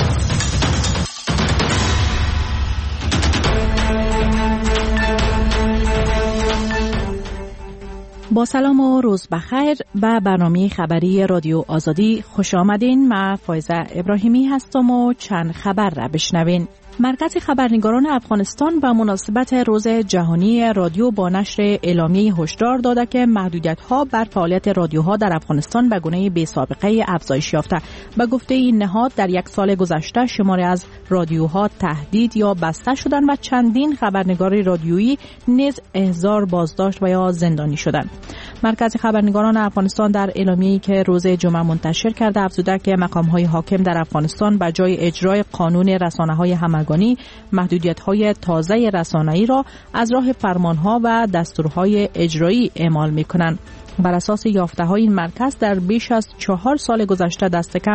با سلام و روز بخیر به برنامه خبری رادیو آزادی خوش آمدین. من فایزه ابراهیمی هستم و چند خبر را بشنوین. مرکز خبرنگاران افغانستان به مناسبت روز جهانی رادیو با نشر اعلامیه هشدار داده که محدودیت‌ها بر فعالیت رادیوها در افغانستان به گونه بی‌سابقه افزایش یافته. به گفته این نهاد در یک سال گذشته شماری از رادیوها تهدید یا بسته شدند و چندین خبرنگار رادیویی نیز احضار، بازداشت و یا زندانی شدند. مرکز خبرنگاران افغانستان در اعلامیه‌ای که روز جمعه منتشر کرده افزوده که مقام‌های حاکم در افغانستان به جای اجرای قانون رسانه‌های همگانی محدودیت‌های تازه رسانه‌ای را از راه فرمان‌ها و دستورهای اجرایی اعمال می‌کنند. بر اساس یافته‌های این مرکز در بیش از 4 سال گذشته دست کم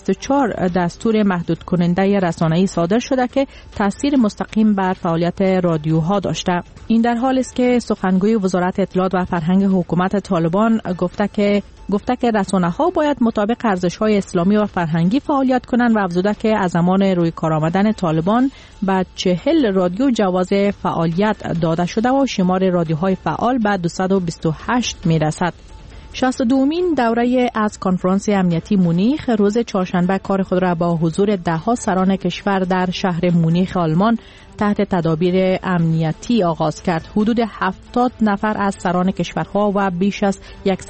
24 دستور محدود کننده رسانه‌ای صادر شده که تاثیر مستقیم بر فعالیت رادیوها داشته. این در حالی است که سخنگوی وزارت اطلاعات و فرهنگ حکومت طالبان گفته که رسانه‌ها باید مطابق ارزش‌های اسلامی و فرهنگی فعالیت کنند و افزوده که از زمان روی کار آمدن طالبان به 40 رادیو جواز فعالیت داده شده و شمار رادیوهای فعال به 228 میرسد. 62مین دوره از کنفرانس امنیتی مونیخ روز چهارشنبه کار خود را با حضور ده‌ها سران کشور در شهر مونیخ آلمان تحت تدابیر امنیتی آغاز کرد. حدود 70 نفر از سران کشورها و بیش از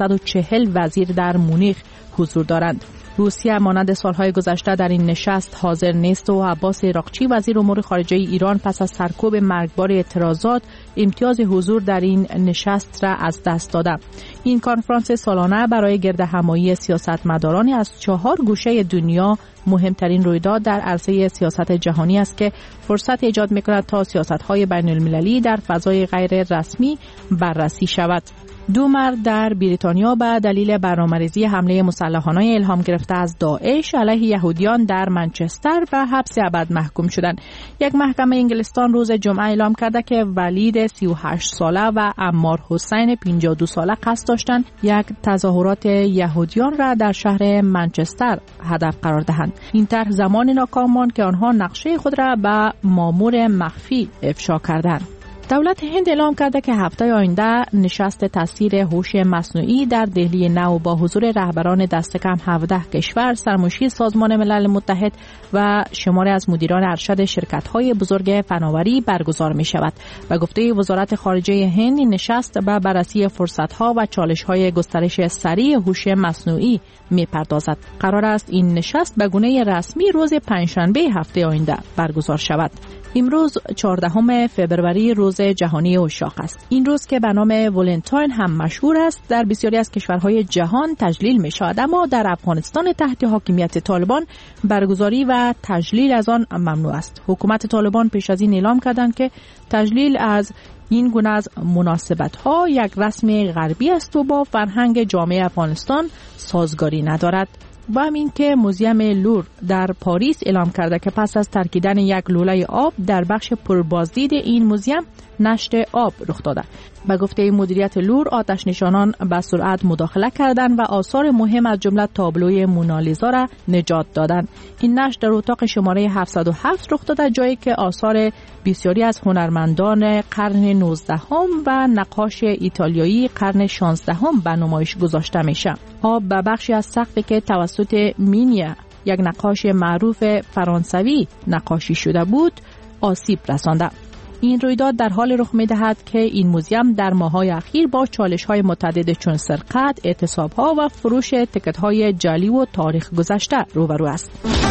140 وزیر در مونیخ حضور دارند. روسیه مانند سالهای گذشته در این نشست حاضر نیست و عباس عراقچی وزیر امور خارجه ایران پس از سرکوب مرگبار اعتراضات امتیاز حضور در این نشست را از دست داده. این کنفرانس سالانه برای گردهمایی سیاستمدارانی از 4 گوشه دنیا مهمترین رویداد در عرصه سیاست جهانی است که فرصت ایجاد می‌کند تا سیاست‌های بین‌المللی در فضای غیر رسمی بررسی شود. 2 مرد در بریتانیا به دلیل برنامه‌ریزی حمله مسلحانه الهام گرفته از داعش علیه یهودیان در منچستر به حبس ابد محکوم شدند. یک محکمه انگلستان روز جمعه اعلام کرده که ولید 38 ساله و عمار حسین 52 ساله قصد داشتند یک تظاهرات یهودیان را در شهر منچستر هدف قرار دهند. این طرح زمان ناکام ماند که آنها نقشه خود را به مامور مخفی افشا کردند. دولت هند اعلام کرده که هفته آینده نشست تاثیر هوش مصنوعی در دهلی نو با حضور رهبران دست کم 17 کشور، سرمشی سازمان ملل متحد و شماری از مدیران ارشد شرکت‌های بزرگ فناوری برگزار می شود. و گفته وزارت خارجه هند این نشست به بررسی فرصت‌ها و چالش‌های گسترش سریع هوش مصنوعی می پردازد. قرار است این نشست به گونه رسمی روز پنجشنبه هفته آینده برگزار شود. امروز 14 فوریه روز جهانی عشاق است. این روز که به نام ولنتاین هم مشهور است در بسیاری از کشورهای جهان تجلیل می شود، اما در افغانستان تحت حاکمیت طالبان برگزاری و تجلیل از آن ممنوع است. حکومت طالبان پیش از این اعلام کردند که تجلیل از این گونه از مناسبت‌ها یک رسم غربی است و با فرهنگ جامعه افغانستان سازگاری ندارد. و همین که موزیم لور در پاریس اعلام کرده که پس از ترکیدن یک لوله آب در بخش پربازدید این موزیم نشت آب رخ داده. به گفته مدیریت لور آتش نشانان به سرعت مداخله کردند و آثار مهم از جمله تابلوی مونالیزا را نجات دادند. این نشت در اتاق شماره 707 رخ داده، جایی که آثار بسیاری از هنرمندان قرن 19 و نقاش ایتالیایی قرن 16 به نمایش گذاشته میشه. آب به بخشی از سقفی که توسط مینیا یک نقاش معروف فرانسوی نقاشی شده بود آسیب رسانده. این رویداد در حال رخ می‌دهد که این موزیم در ماه‌های اخیر با چالش‌های متعدد چون سرقت، اعتصاب‌ها و فروش تکت‌های جعلی و تاریخ گذشته روبرو است.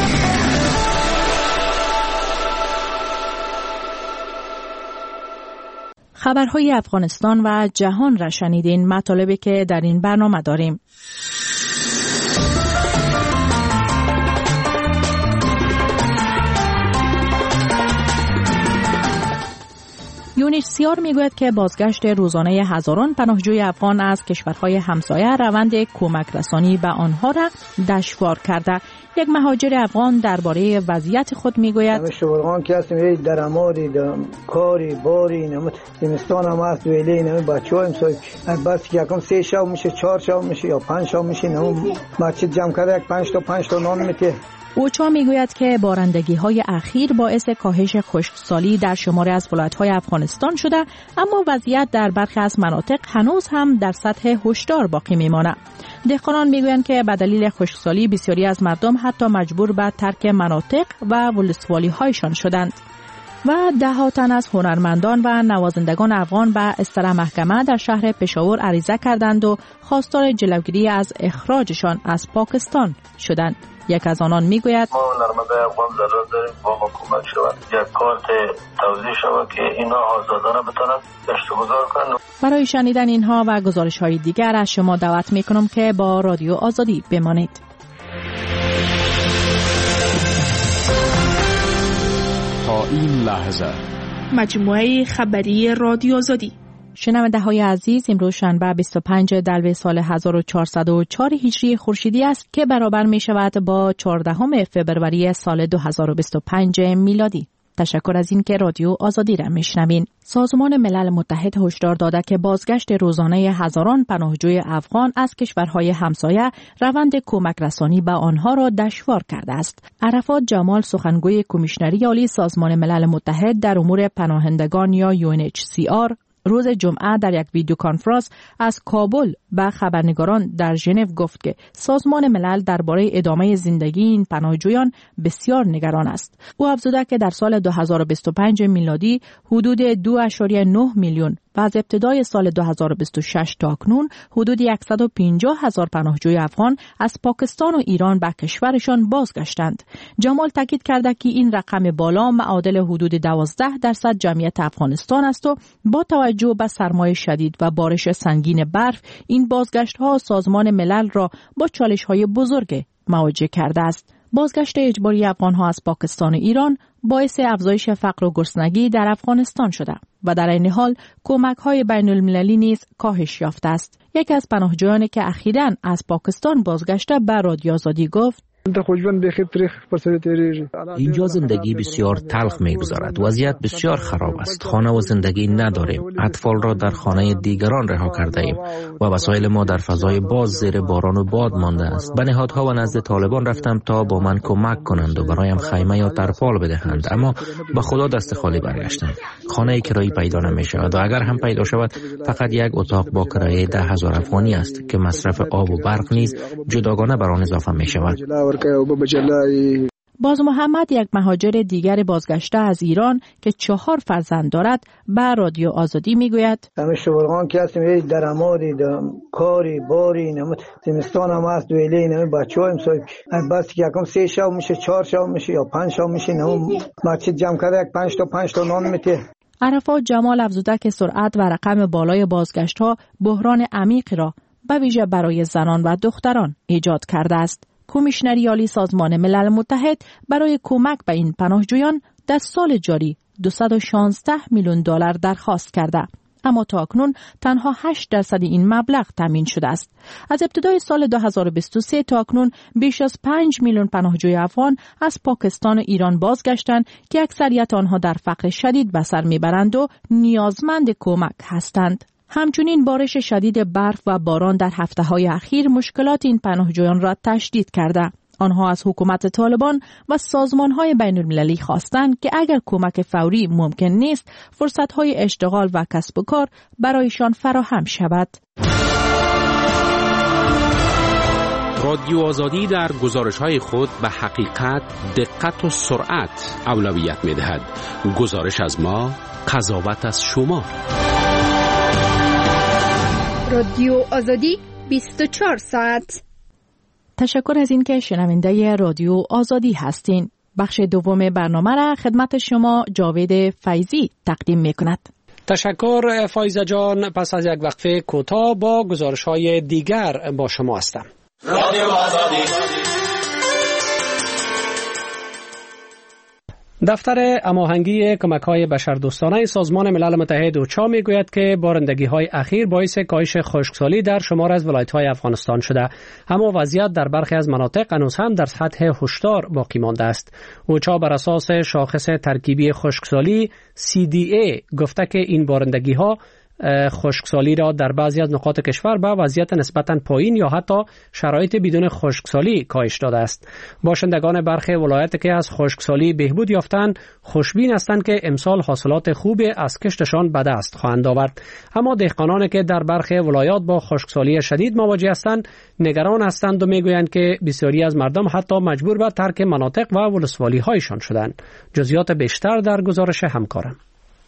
خبرهای افغانستان و جهان را شنیدین. مطالبی که در این برنامه داریم: UNHCR میگوید که بازگشت روزانه هزاران پناهجوی افغان از کشورهای همسایه روند کمک رسانی به آنها را دشوار کرده. یک مهاجر افغان درباره وضعیت خود میگوید:
شورغان که هستیم درآمدی کاری باری نمت زمستان هم هست ویلی نمی بچه‌ها امسال بس که یکم 3 شب میشه 4 شب میشه یا 5 شب میشه نم بچه جمع کرده 5 تا نان میته.
اوچا میگوید که بارندگی‌های اخیر باعث کاهش خشکسالی در شماری از ولایت‌های افغانستان شده، اما وضعیت در برخی از مناطق هنوز هم در سطح هشدار باقی میماند. دهقانان میگویند که به دلیل خشکسالی بسیاری از مردم حتی مجبور به ترک مناطق و ولسوالی‌هایشان شدند و ده تن از هنرمندان و نوازندگان افغان به اصطلاح محکمه در شهر پشاور عریضه کردند و خواستار جلوگیری از اخراجشان از پاکستان شدند. یک از آنان میگوید:
ما هنرمندان افغان ضرورت داریم با ما کمک شود، یک کارت توضیح شود که اینا آزادانه بتونن گشت و گذار کنن.
برای شنیدن اینها و گزارش‌های دیگر از شما دعوت میکنم که با رادیو آزادی بمانید.
تا این لحظه
مجموعه خبری رادیو آزادی.
شنونده‌های عزیز، امروز شنبه 25 دلو سال 1404 هجری خورشیدی است که برابر می شود با 14 فوریه سال 2025 میلادی. تشکر از این که رادیو آزادی را میشنوین. سازمان ملل متحد هشدار داده که بازگشت روزانه هزاران پناهجوی افغان از کشورهای همسایه روند کمک رسانی به آنها را دشوار کرده است. عرفات جمال، سخنگوی کمیشنری عالی سازمان ملل متحد در امور پناهندگان یا UNHCR، روز جمعه در یک ویدیو کنفرانس از کابل به خبرنگاران در ژنو گفت که سازمان ملل درباره ادامه زندگی این پناهجویان بسیار نگران است. او افزوده که در سال 2025 میلادی حدود 2.9 میلیون و از ابتدای سال 2026 تا اکنون حدود 150,000 پناهجوی افغان از پاکستان و ایران به کشورشان بازگشتند. جمال تاکید کرده که این رقم بالا معادل حدود 12% جمعیت افغانستان است و با توجه به سرمای شدید و بارش سنگین برف این بازگشت‌ها سازمان ملل را با چالش‌های بزرگ مواجه کرده است. بازگشت اجباری افغان‌ها از پاکستان و ایران باعث افزایش فقر و گرسنگی در افغانستان شده و در این حال کمک‌های بین‌المللی نیز کاهش یافته است. یکی از پناهجویانی که اخیراً از پاکستان بازگشته به رادیو آزادی گفت:
اینجا زندگی بسیار تلخ می‌گذرد. وضعیت بسیار خراب است. خانه و زندگی نداریم. اطفال را در خانه دیگران رها کرده ایم و وسایل ما در فضای باز زیر باران و باد مانده است. به نهادها و نزد طالبان رفتم تا با من کمک کنند و برایم خیمه یا ترپال بدهند، اما به خدا دست خالی برگشتم. خانه کرایی پیدا نمی‌شود و اگر هم پیدا شود فقط یک اتاق با کرایه 10,000 افغانی است که مصرف آب و برق نیز جداگانه بر آن اضافه می‌شود.
باز محمد، یک مهاجر دیگر بازگشته از ایران که 4 فرزند دارد، به رادیو آزادی میگوید:
شورغان که هستیم درآمدی کاری باری نمت زمستان هم هست ویلی نمی بچه‌ها امسال بس که یکم 3 شب میشه 4 شب میشه یا 5 شب میشه نم بچه جمع کرده 5 تا نان میته.
عرفات جمال افزوده که سرعت و رقم بالای بازگشت‌ها بحران عمیقی را به ویژه برای زنان و دختران ایجاد کرده است. کمیشنری عالی سازمان ملل متحد برای کمک به این پناهجویان در سال جاری 216 میلیون دلار درخواست کرده، اما تا اکنون تنها 8% این مبلغ تامین شده است. از ابتدای سال 2023 تا اکنون بیش از 5 میلیون پناهجوی افغان از پاکستان و ایران بازگشتند که اکثریت آنها در فقر شدید به سر میبرند و نیازمند کمک هستند. همچنین بارش شدید برف و باران در هفته‌های اخیر مشکلات این پناهجویان را تشدید کرده. آنها از حکومت طالبان و سازمان‌های بین‌المللی خواستند که اگر کمک فوری ممکن نیست، فرصت‌های اشتغال و کسب و کار برایشان فراهم شود.
رادیو آزادی در گزارش‌های خود به حقیقت، دقت و سرعت اولویت می‌دهد. گزارش از ما، قضاوت از شما.
رادیو آزادی 24 ساعت.
تشکر از این که شنونده رادیو آزادی هستین. بخش دوم برنامه را خدمت شما جاوید فیضی تقدیم می‌کند.
تشکر فایزه جان. پس از یک وقفه کوتاه با گزارش‌های دیگر با شما هستم. رادیو آزادی. دفتر هماهنگی کمک‌های بشردوستانه سازمان ملل متحد اوچا میگوید که بارندگی‌های اخیر باعث کاهش خشکسالی در شمار از ولایت‌های افغانستان شده، اما وضعیت در برخی از مناطق هنوز هم در سطح هشدار باقی مانده است. اوچا بر اساس شاخص ترکیبی خشکسالی CDA گفته که این بارندگی‌ها خشکسالی را در بعضی از نقاط کشور به وضعیت نسبتاً پایین یا حتی شرایط بدون خشکسالی کاهش داده است. باشندگان برخی ولایت که از خشکسالی بهبود یافتند خوشبین هستند که امسال حاصلات خوب از کشتشان به دست خواهند آورد، اما دهقانانی که در برخی ولایات با خشکسالی شدید مواجه هستند نگران هستند و میگویند که بسیاری از مردم حتی مجبور به ترک مناطق و ولسوالی‌هایشان شدند. جزئیات بیشتر در گزارش همکارم.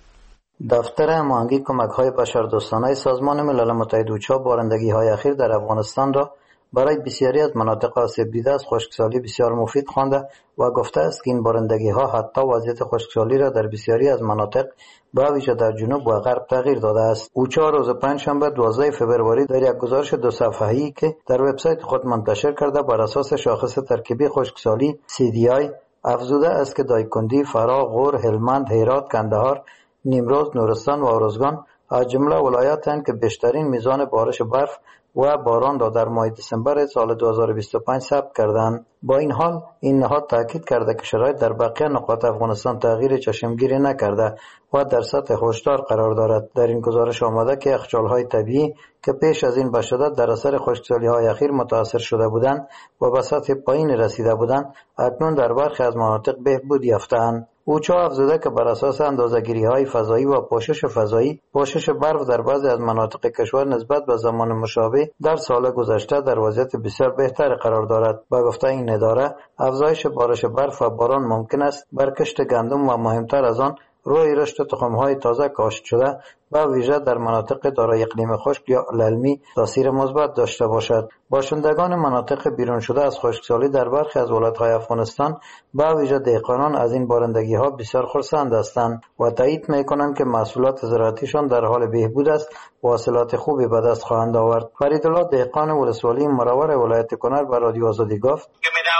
دفتر هماهنگی کمک‌های بشردوستانه سازمان ملل متحد اوچا بارندگی‌های اخیر در افغانستان را برای بسیاری از مناطق آسیب دیده از خشکسالی بسیار مفید خوانده و گفته است که این بارندگی‌ها حتی وضعیت خشکسالی را در بسیاری از مناطق به ویژه در جنوب و غرب تغییر داده است. اوچا روز پنجشنبه 12 فوریه در یک گزارش 2 صفحه‌ای که در وبسایت خود منتشر کرده بر اساس شاخص ترکیبی خشکسالی CDI افزوده است که دایکندی، فراه، غور، هلمند، هرات، کندهار، نیمروز، نورستان و ارزگان از جمله ولایاتند که بیشترین میزان بارش برف و باران را در ماه دسامبر سال 2025 ثبت کردند. با این حال این نهاد تاکید کرده که شرایط در بقیه نقاط افغانستان تغییر چشمگیری نکرده و در سطح هشدار قرار دارد. در این گزارش آمده که یخچال‌های طبیعی که پیش از این به شدت در اثر خشکسالی‌های اخیر متاثر شده بودند و به سطح پایین رسیده بودند اکنون در برخی از مناطق بهبود یافته‌اند. اوچا افزوده که بر اساس اندازه‌گیری‌های فضایی و پوشش فضایی، پوشش برف در بعضی از مناطق کشور نسبت به زمان مشابه در سال گذشته در وضعیت بسیار بهتر قرار دارد. با گفته این اداره، افزایش بارش برف و باران ممکن است بر کشت گندم و مهمتر از آن روی رشد تخم‌های تازه کاشت شده و ویژه در مناطق دارای اقلیم خشک یا للمی تاثیر مثبت داشته باشد. باشندگان مناطق بیرون شده از خشکسالی در برخی از ولایت‌های افغانستان با ویژه دهقانان از این بارندگی‌ها بسیار خرسند هستند و تایید می‌کنند که محصولات زراعتیشان در حال بهبود است و حاصلات خوبی به دست خواهند آورد. فریدالله دهقان ولسوالی مروار ولایت کنر به رادیو آزادی گفت: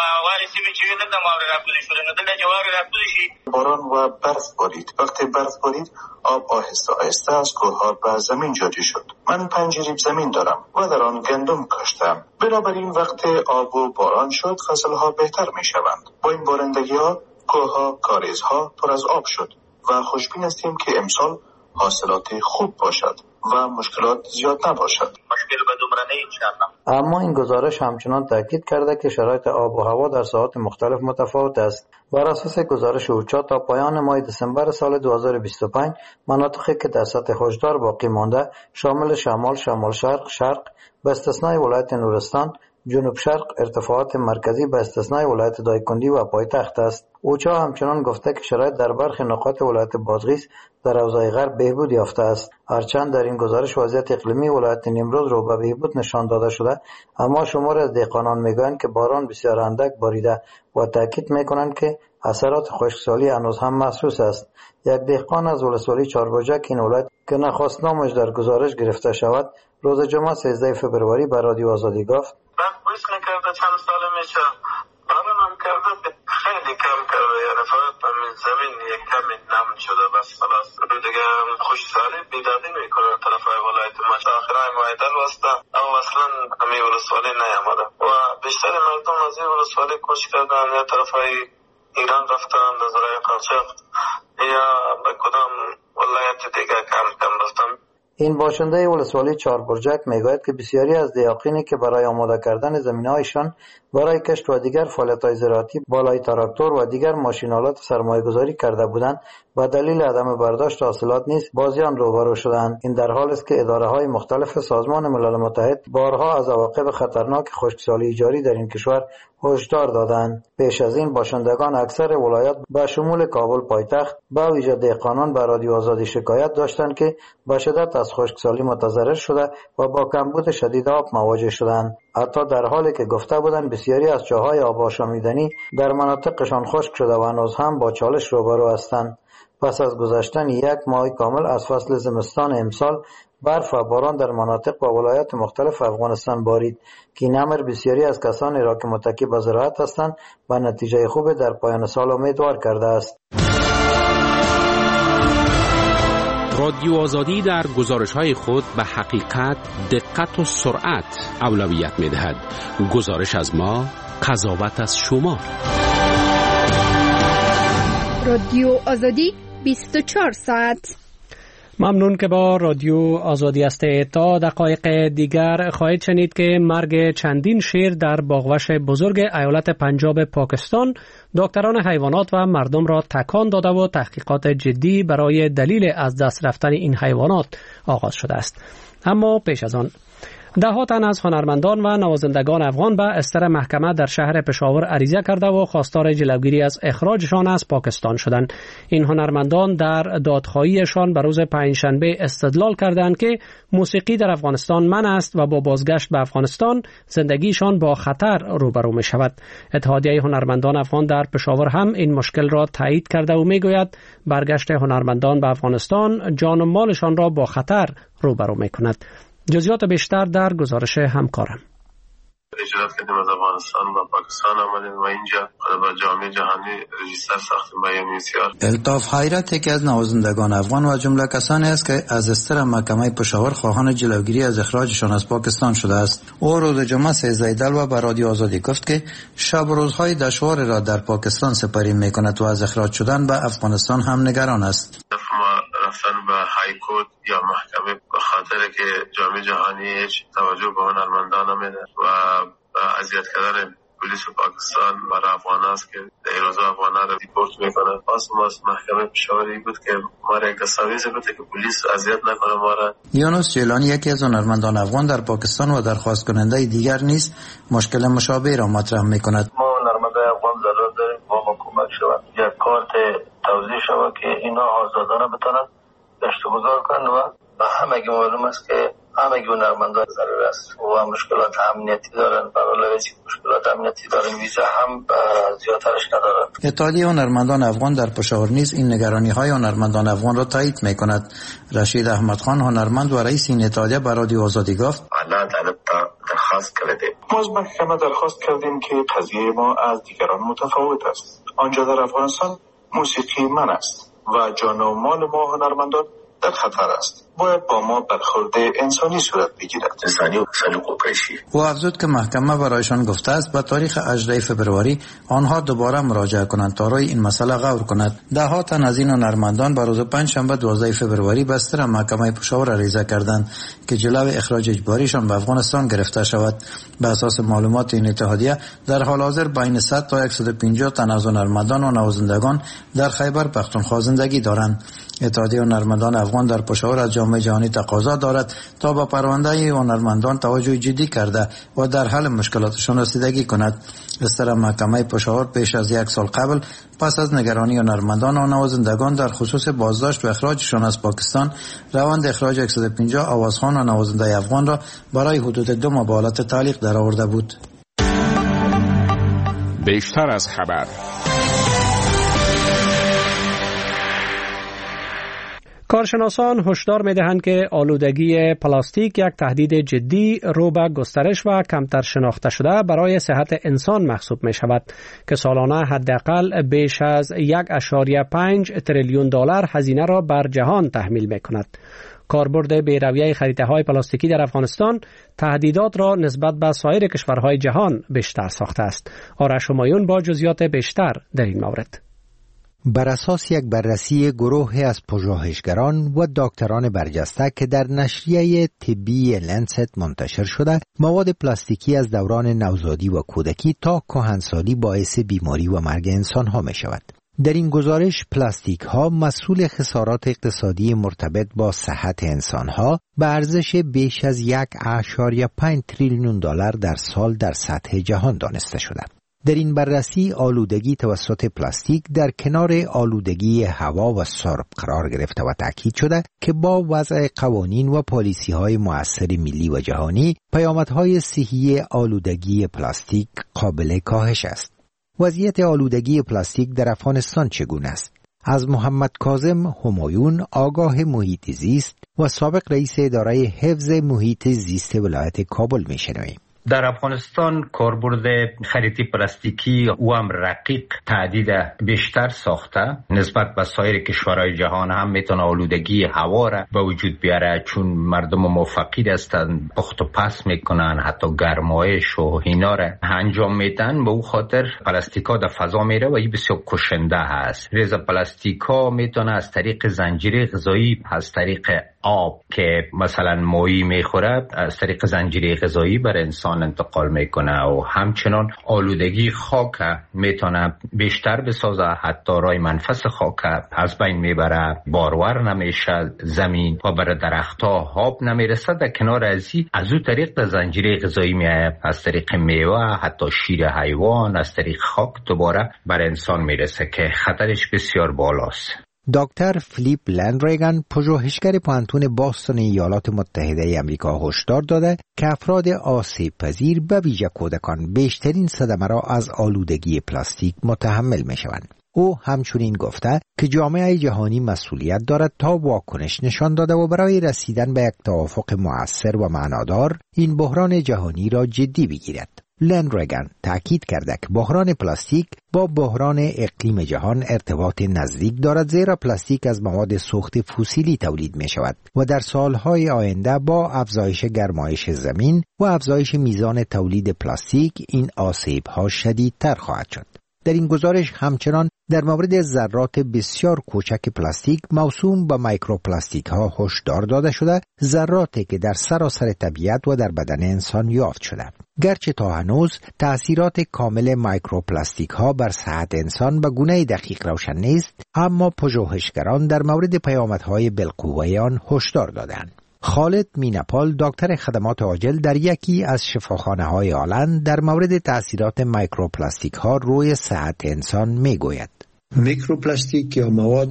باران و برف بارید. وقتی برف بارید آب آهسته آهسته از کوه‌ها به زمین جاری شد. من 5 ریب زمین دارم و در آن گندم کاشتم. بنابراین وقت آب و باران شد فصل‌ها بهتر می‌شوند. با این بارندگی‌ها کوه‌ها، کاریزها پر از آب شد و خوشبین هستیم که امسال حاصلات خوب باشد و مشکلات زیاد نباشد.
مشکل به دومره انشاءالله.
اما این گزارش همچنان تاکید کرده که شرایط آب و هوا در ساعات مختلف متفاوت است. بر اساس گزارش اوچا تا پایان ماه دسامبر سال 2025 مناطقی که در سطح هشدار باقی مانده شامل شمال، شمال شرق به استثنای ولایت نورستان، جنوب شرق، ارتفاعات مرکزی به استثنای ولایت دایکندی و پایتخت است. اوچا همچنان گفته که شرایط در برخی نقاط ولایت بادغیس در حوزه غرب بهبود یافته است. هرچند در این گزارش وضعیت اقلیمی ولایت نیمروز رو به بهبود نشان داده شده، اما شمار از دهقانان میگویند که باران بسیار اندک باریده و تاکید میکنند که اثرات خشکسالی هنوز هم محسوس است. یک دهقان از ولسوالی چاربرجک این ولایت که نخواست نامش در گزارش گرفته شود روز جمعه 13 فوریه به رادیو آزادی گفت:
بوش نکرده چند سال میشه باران هم کرده خیلی کم کرده، یعنی فقط همین زمین یک کمی نم شده بس خلاص دیگه خشکسالی بیدادی میکنه طرف ولایت ما. آخرای معدل واسطه او اصلا همین ولسوالی نیامده و بیشتر مردم از این ولسوالی کوچ کردن یا طرفای ایران رفتن در زرای قاچاق یا به کدام ولایت دیگه کم رفتن.
این باشنده ولسوالی چاربرجک میگوید که بسیاری از دیاقینی که برای آماده کردن زمینهایشان برای کشت و دیگر فعالیت‌های زراعتی بالای تراکتور و دیگر ماشین‌آلات سرمایه‌گذاری کرده بودند و دلیل عدم برداشت حاصلات نیز با زیان روبرو شدند. این در حالی است که اداره‌های مختلف سازمان ملل متحد بارها از عواقب خطرناک خشکسالی جاری در این کشور هشدار دادند. پیش از این باشندگان اکثر ولایات به شمول کابل پایتخت با ویژه دهقانان به رادیو آزادی شکایت داشتند که به شدت از خشکسالی متضرر شده و با کمبود شدید آب مواجه شدند. حتی در حالی که گفته بودند بسیاری از چاهای آب آشامیدنی در مناطقشان خشک شده و هنوز هم با چالش روبرو هستند. پس از گذشتن یک ماه کامل از فصل زمستان امسال برف و باران در مناطق و ولایات مختلف افغانستان بارید که این امر بسیاری از کسانی را که متکی به زراعت هستند به نتیجه خوب در پایان سال امیدوار کرده است.
رادیو آزادی در گزارش‌های خود به حقیقت، دقت و سرعت اولویت می‌دهد. گزارش از ما، قضاوت از شما.
رادیو آزادی 24 ساعت.
ممنون که با رادیو آزادی هستید. تا دقایق دیگر خواهید شنید که مرگ چندین شیر در باغوش بزرگ ایالت پنجاب پاکستان دکتران حیوانات و مردم را تکان داده و تحقیقات جدی برای دلیل از دست رفتن این حیوانات آغاز شده است. اما پیش از آن ده‌ها تن از هنرمندان و نوازندگان افغان به استر محکمه در شهر پشاور عریضه کرده و خواستار جلوگیری از اخراجشان از پاکستان شدند. این هنرمندان در دادخواهیشان به روز پنجشنبه استدلال کردند که موسیقی در افغانستان منع است و با بازگشت به افغانستان زندگیشان با خطر روبرو می شود. اتحادیه هنرمندان افغان در پشاور هم این مشکل را تایید کرده و می گوید برگشت هنرمندان به افغانستان جان و مالشان را با خطر روبرو می کند. جزئیات بیشتر در گزارش همکارم.
اجازه کردیم از افغانستان و پاکستان آمدیم و اینجا با جامعه جهانی رجیستر ساختیم با UNHCR.
الطاف حیرت یکی از نوازندگان افغان و جمله کسانی است که از استر محکمه پشاور خواهان جلوگیری از اخراجشان از پاکستان شده است. او روز جمعه 13 دلو به رادیو آزادی گفت که شب و روزهای دشواری را در پاکستان سپری می‌کند و از اخراج شدن به افغانستان هم نگران است.
رفتن به های کورت یا محکمه به خاطر که جامعه جهانی هیچ توجه به هنرمندان نمیده و اذیت کردن پلیس پاکستان برای افغان است که در روزا افغان را دیپورت میکنه. پس ما از محکمه پشاوری بود که ما را یک دستاویز بده که پلیس اذیت نکنه ما را.
یونس جیلانی یکی از هنرمندان افغان در پاکستان و درخواست کننده دیگر نیز مشکل مشابه را مطرح میکند.
ما هنرمندان افغان ضرورت داریم با ما کمک شود یک کارت توضیح شود که اینا آزادانه بتونن اشتغال کنند و همگی معلوم است که همگی هنرمندان ضرور است و مشکلات امنیتی دارن و علاوه مشکلات امنیتی دارن ویزا هم زیادترش ندارن.
اتحادیه هنرمندان افغان در پشاور نیز این نگرانی‌های هنرمندان افغان را تایید می‌کند. رشید احمد خان هنرمند و رئیس این اتحادیه به رادیو آزادی گفت
درخواست کردیم. ما از محکمه درخواست کردیم که قضیه ما از دیگران متفاوت است. آنجا در افغانستان موسیقی من است و جان و مال ما هنرمندان در خطر است. باید با ما برخورد انسانی صورت بگیرد. انسانی و سلوک و پیشی.
او افزود که محکمه برایشان گفته است به تاریخ 18 فبروری آنها دوباره مراجعه کنند تا روی این مسئله غور کند. ده‌ها تن از این هنرمندان به روز پنجشنبه 12 فبروری به استر محکمه پشاور عریضه کردند که جلوی اخراج اجباریشان به افغانستان گرفته شود. به اساس معلومات این اتحادیه در حال حاضر بین 100 تا 150 تن از هنرمندان و نوازندگان در خیبر پختونخوا زندگی دارند. اتحادیه هنرمندان افغان در پشاور از جامعه جهانی تقاضا دارد تا با پرونده هنرمندان توجه جدی کرده و در حل مشکلاتشان رسیدگی کند. استر محکمه پشاور پیش از 1 سال قبل پس از نگرانی هنرمندان و نوازندگان در خصوص بازداشت و اخراجشان از پاکستان روند اخراج 150 آوازخوان و نوازنده افغان را برای حدود 2 ماه به حالت تعلیق درآورده بود.
بیشتر از خبر.
کارشناسان هشدار می‌دهند که آلودگی پلاستیک یک تهدید جدی رو به گسترش و کمتر شناخته شده برای صحت انسان محسوب می‌شود که سالانه حداقل بیش از 1.5 تریلیون دلار هزینه را بر جهان تحمیل می‌کند. کاربرد بی‌رویه خریده‌های پلاستیکی در افغانستان تهدیدات را نسبت به سایر کشورهای جهان بیشتر ساخته است. آرش همایون با جزئیات بیشتر در این مورد.
بر اساس یک بررسی گروهی از پژوهشگران و دکتران برجسته که در نشریه طبی لنست منتشر شده، مواد پلاستیکی از دوران نوزادی و کودکی تا کهنسالی باعث بیماری و مرگ انسان‌ها می‌شود. در این گزارش پلاستیک ها مسئول خسارات اقتصادی مرتبط با صحت انسان‌ها به ارزش بیش از 1.5 تریلیون دلار در سال در سطح جهان دانسته شده. در این بررسی آلودگی توسط پلاستیک در کنار آلودگی هوا و سرب قرار گرفته و تاکید شده که با وضع قوانین و پالیسی‌های مؤثر ملی و جهانی پیامدهای صحی آلودگی پلاستیک قابل کاهش است. وضعیت آلودگی پلاستیک در افغانستان چگونه است؟ از محمد کاظم همایون، آگاه محیط زیست و سابق رئیس اداره حفظ محیط زیست ولایت کابل می‌شنویم.
در افغانستان کاربرد خریط پلاستیکی و هم رقیق تعدید بیشتر ساخته نسبت به سایر کشورهای جهان هم میتونه آلودگی هوا را به وجود بیاره، چون مردم مفقود هستند، پخت و پس میکنن، حتی گرمایش و اینا را انجام میدن. به او خاطر پلاستیکا در فضا میره و این بسیار کشنده هست. ریز پلاستیکا میتونه از طریق زنجیره غذایی، از طریق آب که مثلا ماهی میخوره، از طریق زنجیره غذایی بر انسان انتقال میکنه و همچنان آلودگی خاک میتونه بیشتر بسازه، حتی رای منفس خاک از بین میبره، بارور نمیشه زمین و بر درختها آب نمیرسه. در کنار از او طریق در زنجیره غذایی میاد، از طریق میوه، حتی شیر حیوان، از طریق خاک دوباره بر انسان میرسه که خطرش بسیار بالاست.
دکتر فلیپ لندریگن، پژوهشگر پوهنتون باستون ایالات متحده آمریکا، هشدار داده که افراد آسیب پذیر به ویژه کودکان بیشترین صدمه را از آلودگی پلاستیک متحمل میشوند. او همچنین گفته که جامعه جهانی مسئولیت دارد تا واکنش نشان داده و برای رسیدن به یک توافق مؤثر و معنادار این بحران جهانی را جدی بگیرد. لندریگن تأکید کرده که بحران پلاستیک با بحران اقلیم جهان ارتباط نزدیک دارد، زیرا پلاستیک از مواد سوخت فسیلی تولید می شود و در سالهای آینده با افزایش گرمایش زمین و افزایش میزان تولید پلاستیک این آسیب‌ها شدیدتر خواهد شد. در این گزارش همچنان در مورد ذرات بسیار کوچک پلاستیک موسوم به میکروپلاستیک ها هشدار داده شده، ذراتی که در سراسر طبیعت و در بدن انسان یافت شده. گرچه تا هنوز تأثیرات کامل میکروپلاستیک ها بر صحت انسان به گونه دقیق روشن نیست، اما پژوهشگران در مورد پیامدهای بالقوه آن هشدار دادند. خالد مینپال، دکتر خدمات عاجل در یکی از شفاخانه‌های آلند، در مورد تأثیرات میکروپلاستیک ها روی صحت انسان میگوید.
میکروپلاستیک یا مواد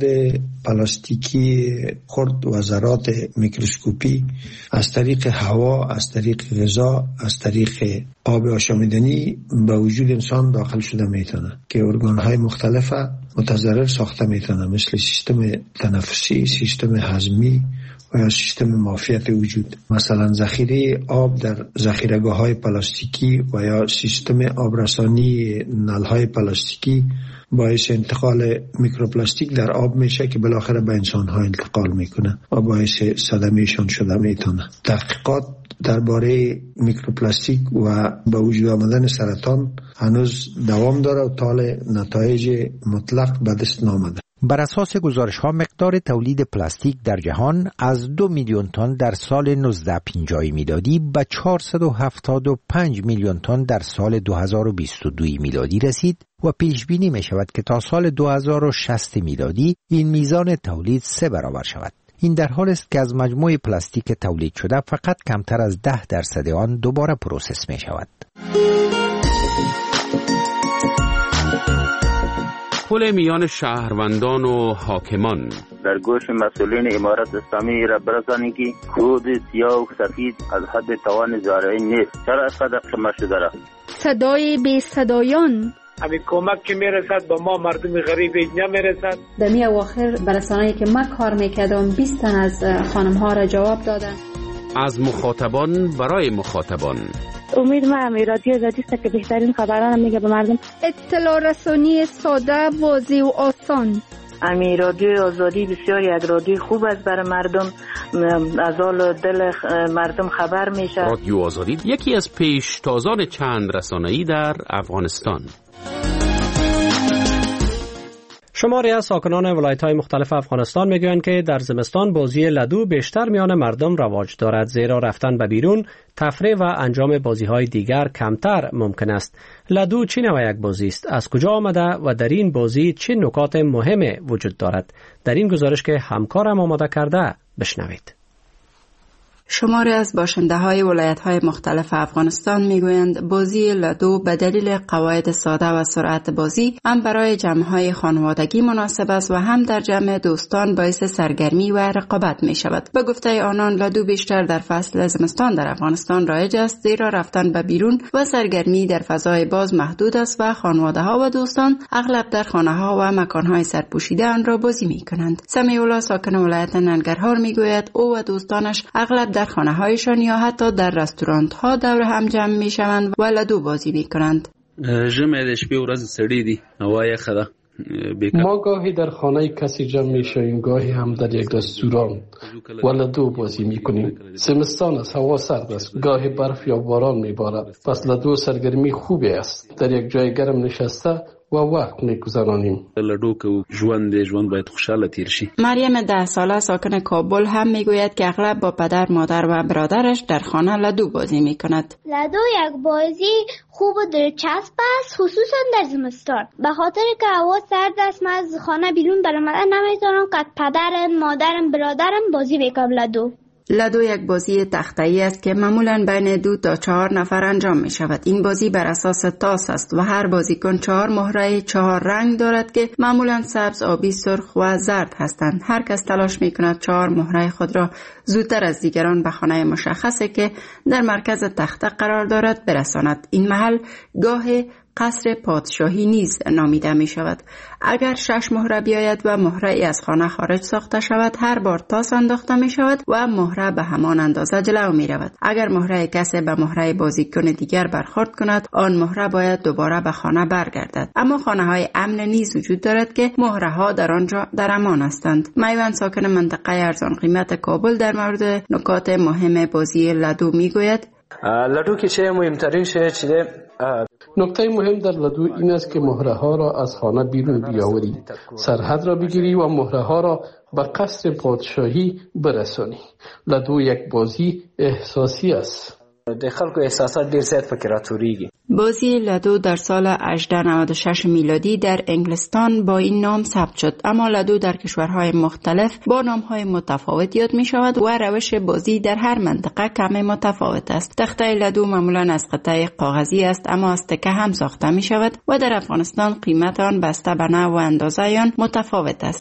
پلاستیکی خرد و ذرات میکروسکوپی از طریق هوا، از طریق غذا، از طریق آب آشامیدنی به وجود انسان داخل شده میتونه که ارگان‌های مختلف متضرر ساخته میتونه، مثل سیستم تنفسی، سیستم هضمی و یا سیستم معافیت وجود. مثلا ذخیره آب در ذخیره‌گاه‌های پلاستیکی و یا سیستم آبرسانی نل‌های پلاستیکی باعث انتقال میکروپلاستیک در آب میشه که بالاخره به انسان‌ها انتقال میکنه و باعث صدمه‌شان شده میتونه. تحقیقات درباره میکروپلاستیک و به وجود آمدن سرطان هنوز دوام داره و طال نتایج مطلق به دست نامده.
بر اساس گزارش‌ها مقدار تولید پلاستیک در جهان از 2 میلیون تن در سال 1950 میلادی به 475 میلیون تن در سال 2022 میلادی رسید و پیش بینی می شود که تا سال 2060 میلادی این میزان تولید 3 برابر شود. این در حال است که از مجموع پلاستیک تولید شده فقط کمتر از 10% آن دوباره پروسس می شود.
پل میان شهروندان و حاکمان
در گوش مسئولین امارت اسلامی را برسانید که کود سیاه و سفید از حد توان زارعین نیست. چرا اینقدر شما شده را؟
صدای بی صدایان،
همین کمک که میرسد با ما مردم غریب نمیرسد.
دمی اواخر برسانه‌ای که من کار میکردم 20 تن از خانم ها را جواب دادن.
از مخاطبان برای مخاطبان.
امید ما رادیو آزادی است که بهترین خبران میگه به مردم.
اطلاع رسانی ساده، واضح و آسان.
رادیو آزادی بسیار یک رادیو خوب است برای مردم، از حال دل مردم خبر میشه.
رادیو آزادی یکی از پیشتازان چند رسانه‌ای در افغانستان.
شماری از ساکنان ولایت‌های مختلف افغانستان میگویند که در زمستان بازی لدو بیشتر میان مردم رواج دارد، زیرا رفتن به بیرون، تفریح و انجام بازی‌های دیگر کمتر ممکن است. لدو چه نوع یک بازی است؟ از کجا آمده و در این بازی چه نکات مهم وجود دارد؟ در این گزارش که همکارم آماده کرده بشنوید.
شماری از باشنده‌های ولایت‌های مختلف افغانستان می‌گویند بازی لدو به دلیل قواعد ساده و سرعت بازی هم برای جمع‌های خانوادگی مناسب است و هم در جمع دوستان باعث سرگرمی و رقابت می‌شود. به گفته آنان لدو بیشتر در فصل زمستان در افغانستان رایج است، زیرا رفتن به بیرون و سرگرمی در فضای باز محدود است و خانواده‌ها و دوستان اغلب در خانه‌ها و مکان‌های سرپوشیده آن را بازی می‌کنند. سمیع الله ساکن ولایت ننگرهار می‌گوید او و دوستانش اغلب
در خانه هایشان یا حتی در رستوران ها دور هم جمع می شوند و لدو بازی می کنند.
ژمی د شپې ورځ سړې دي، هوا یخه ده.
ما گاهی در خانه کسی جمع می شویم، گاهی هم در یک رستوران و لدو بازی می کنیم. زمستان است، هوا سرد است، گاهی برف یا باران می بارد، پس لدو سرگرمی خوبی است. در یک جای گرم نشسته و وقت می‌گذرانیم.
لدو که ژوند باید خوشحال تیر شي.
مریم 10 ساله ساکن کابل هم میگوید که اغلب با پدر، مادر و برادرش در خانه لدو بازی میکند.
لدو یک بازی خوب و دلچسب است، خصوصا در زمستان. به خاطر که هوا سرد است، من از خانه بیرون برآمدن نمیتونم که پدرم، مادرم، برادرم بازی بکنم لدو.
لدو یک بازی تخته‌ای است که معمولاً بین 2 تا 4 نفر انجام می شود. این بازی بر اساس تاس است و هر بازیکن 4 مهره 4 رنگ دارد که معمولاً سبز، آبی، سرخ و زرد هستند. هر کس تلاش می کند 4 مهره خود را زودتر از دیگران به خانه مشخصی که در مرکز تخته قرار دارد برساند. این محل گاه قصر پادشاهی نیز نامیده می شود. اگر 6 مهره بیاید و مهره ای از خانه خارج ساخته شود، هر بار تاس انداخته می شود و مهره به همان اندازه جلو می رود. اگر مهره کسی به مهره بازیکن دیگر برخورد کند، آن مهره باید دوباره به خانه برگردد. اما خانه های امن نیز وجود دارد که مهره ها در آنجا در امان هستند. میوان ساکن منطقه ارزان قیمت کابل در مورد نکات مهم بازی لدو می گوید.
لدو که چه مهمترین شده نکته مهم در لدو این است که مهره ها را از خانه بیرون بیاوری، سرحد را بگیری و مهره ها را به قصر پادشاهی برسانی. لدو یک بازی احساسی است. د خلکو احساسات ډیر زیات پکې راټوریږي.
بازی لدو در سال 1896 میلادی در انگلستان با این نام ثبت شد، اما لدو در کشورهای مختلف با نامهای متفاوت یاد می شود و روش بازی در هر منطقه کمی متفاوت است. تخته لدو معمولا از قطعه کاغذی است، اما از تکه هم ساخته می شود و در افغانستان قیمت آن بسته به نوع و اندازه آن متفاوت است.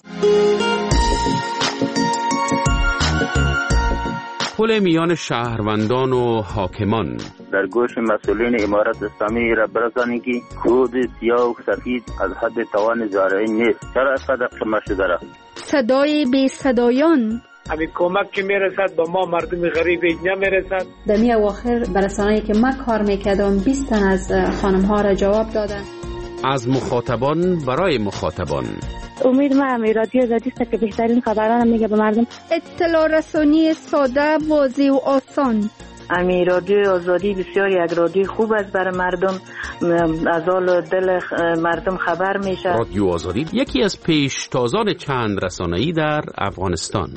پل میان شهروندان و حاکمان.
در گوش مسئولین امارت اسلامی را برسانید که خود سیاه و سفید از حد توان زارعین نیست. چرا اسقدر شما شده را؟
صدای بی صدایان.
همین کمک که میرسد با ما مردم غریب نمیرسد.
دمی اواخر برسانه‌ای که ما کار میکردم 20 تن از خانم ها را جواب دادن.
از مخاطبان برای مخاطبان.
امید ما رادیو آزادی است که بهترین خبران میگه به مردم.
اطلاع رسانی ساده، واضح و آسان.
رادیو آزادی بسیار یک رادیو خوب است برای مردم، از حال دل مردم خبر میشه.
رادیو آزادی یکی از پیشتازان چند رسانه‌ای در افغانستان.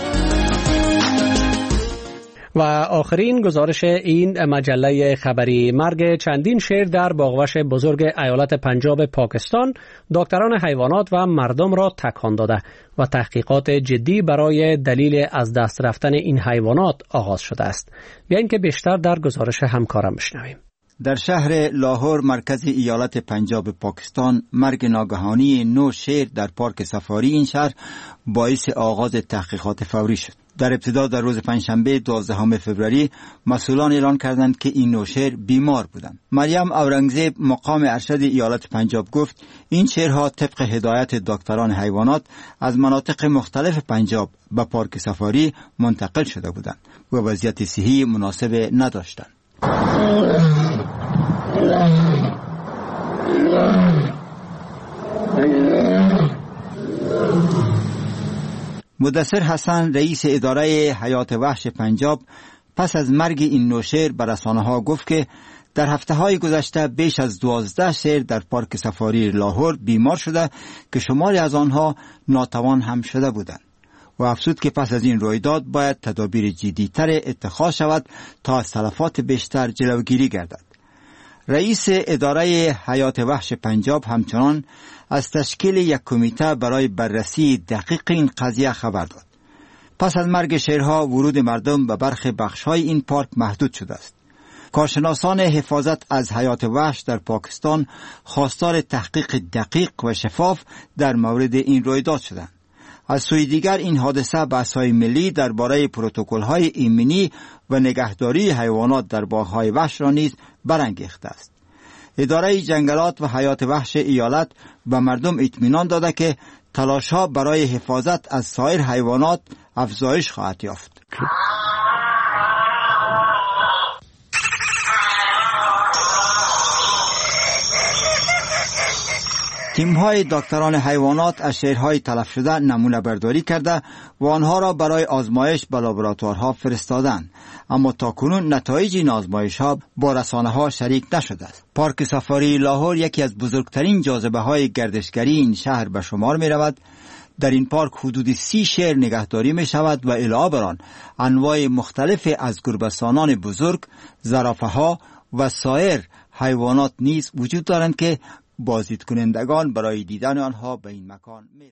و آخرین گزارش این مجله خبری: مرگ چندین شیر در باغوش بزرگ ایالت پنجاب پاکستان دکتران حیوانات و مردم را تکان داده و تحقیقات جدی برای دلیل از دست رفتن این حیوانات آغاز شده است. بیایید که بیشتر در گزارش همکارم بشنویم.
در شهر لاهور مرکز ایالت پنجاب پاکستان مرگ ناگهانی 9 شیر در پارک سفاری این شهر باعث آغاز تحقیقات فوری شد. در ابتدا در روز پنجشنبه 12 فوریه مسئولان اعلان کردند که این 9 شیر بیمار بودند. مریم اورنگزیب مقام ارشد ایالت پنجاب گفت این شیرها طبق هدایت دکتران حیوانات از مناطق مختلف پنجاب به پارک سفاری منتقل شده بودند و وضعیت صحی مناسب نداشتند. مدثر حسن رئیس اداره حیات وحش پنجاب پس از مرگ این 9 شیر به رسانه‌ها گفت که در هفته‌های گذشته بیش از 12 شیر در پارک سفاری لاهور بیمار شده که شماری از آنها ناتوان هم شده بودند و افزود که پس از این رویداد باید تدابیر جدی‌تر اتخاذ شود تا از تلفات بیشتر جلوگیری گردد. رئیس اداره حیات وحش پنجاب همچنان از تشکیل یک کمیته برای بررسی دقیق این قضیه خبر داد. پس از مرگ شیرها ورود مردم به برخی بخش‌های این پارک محدود شده است. کارشناسان حفاظت از حیات وحش در پاکستان خواستار تحقیق دقیق و شفاف در مورد این رویداد شدند. از سوی دیگر این حادثه بحث‌های ملی درباره پروتکل‌های ایمنی و نگهداری حیوانات در باغ‌های وحش را نیز برانگیخته است. اداره جنگلات و حیات وحش ایالت به مردم اطمینان داده که تلاش‌ها برای حفاظت از سایر حیوانات افزایش خواهد یافت. تیم‌های دکتران حیوانات از شیرهای تلف شده نمونه برداری کرده و آنها را برای آزمایش به لابراتوارها فرستادند، اما تاکنون نتایج این آزمایش‌ها با رسانه‌ها شریک نشده است. پارک سفاری لاهور یکی از بزرگترین جاذبه‌های گردشگری این شهر به شمار می‌رود. در این پارک حدود 30 شیر نگهداری می شود و علاوه بر آن انواع مختلف از گربه‌سانان بزرگ، زرافه‌ها و سایر حیوانات نیز وجود دارند که بازدید کنندگان برای دیدن آنها به این مکان می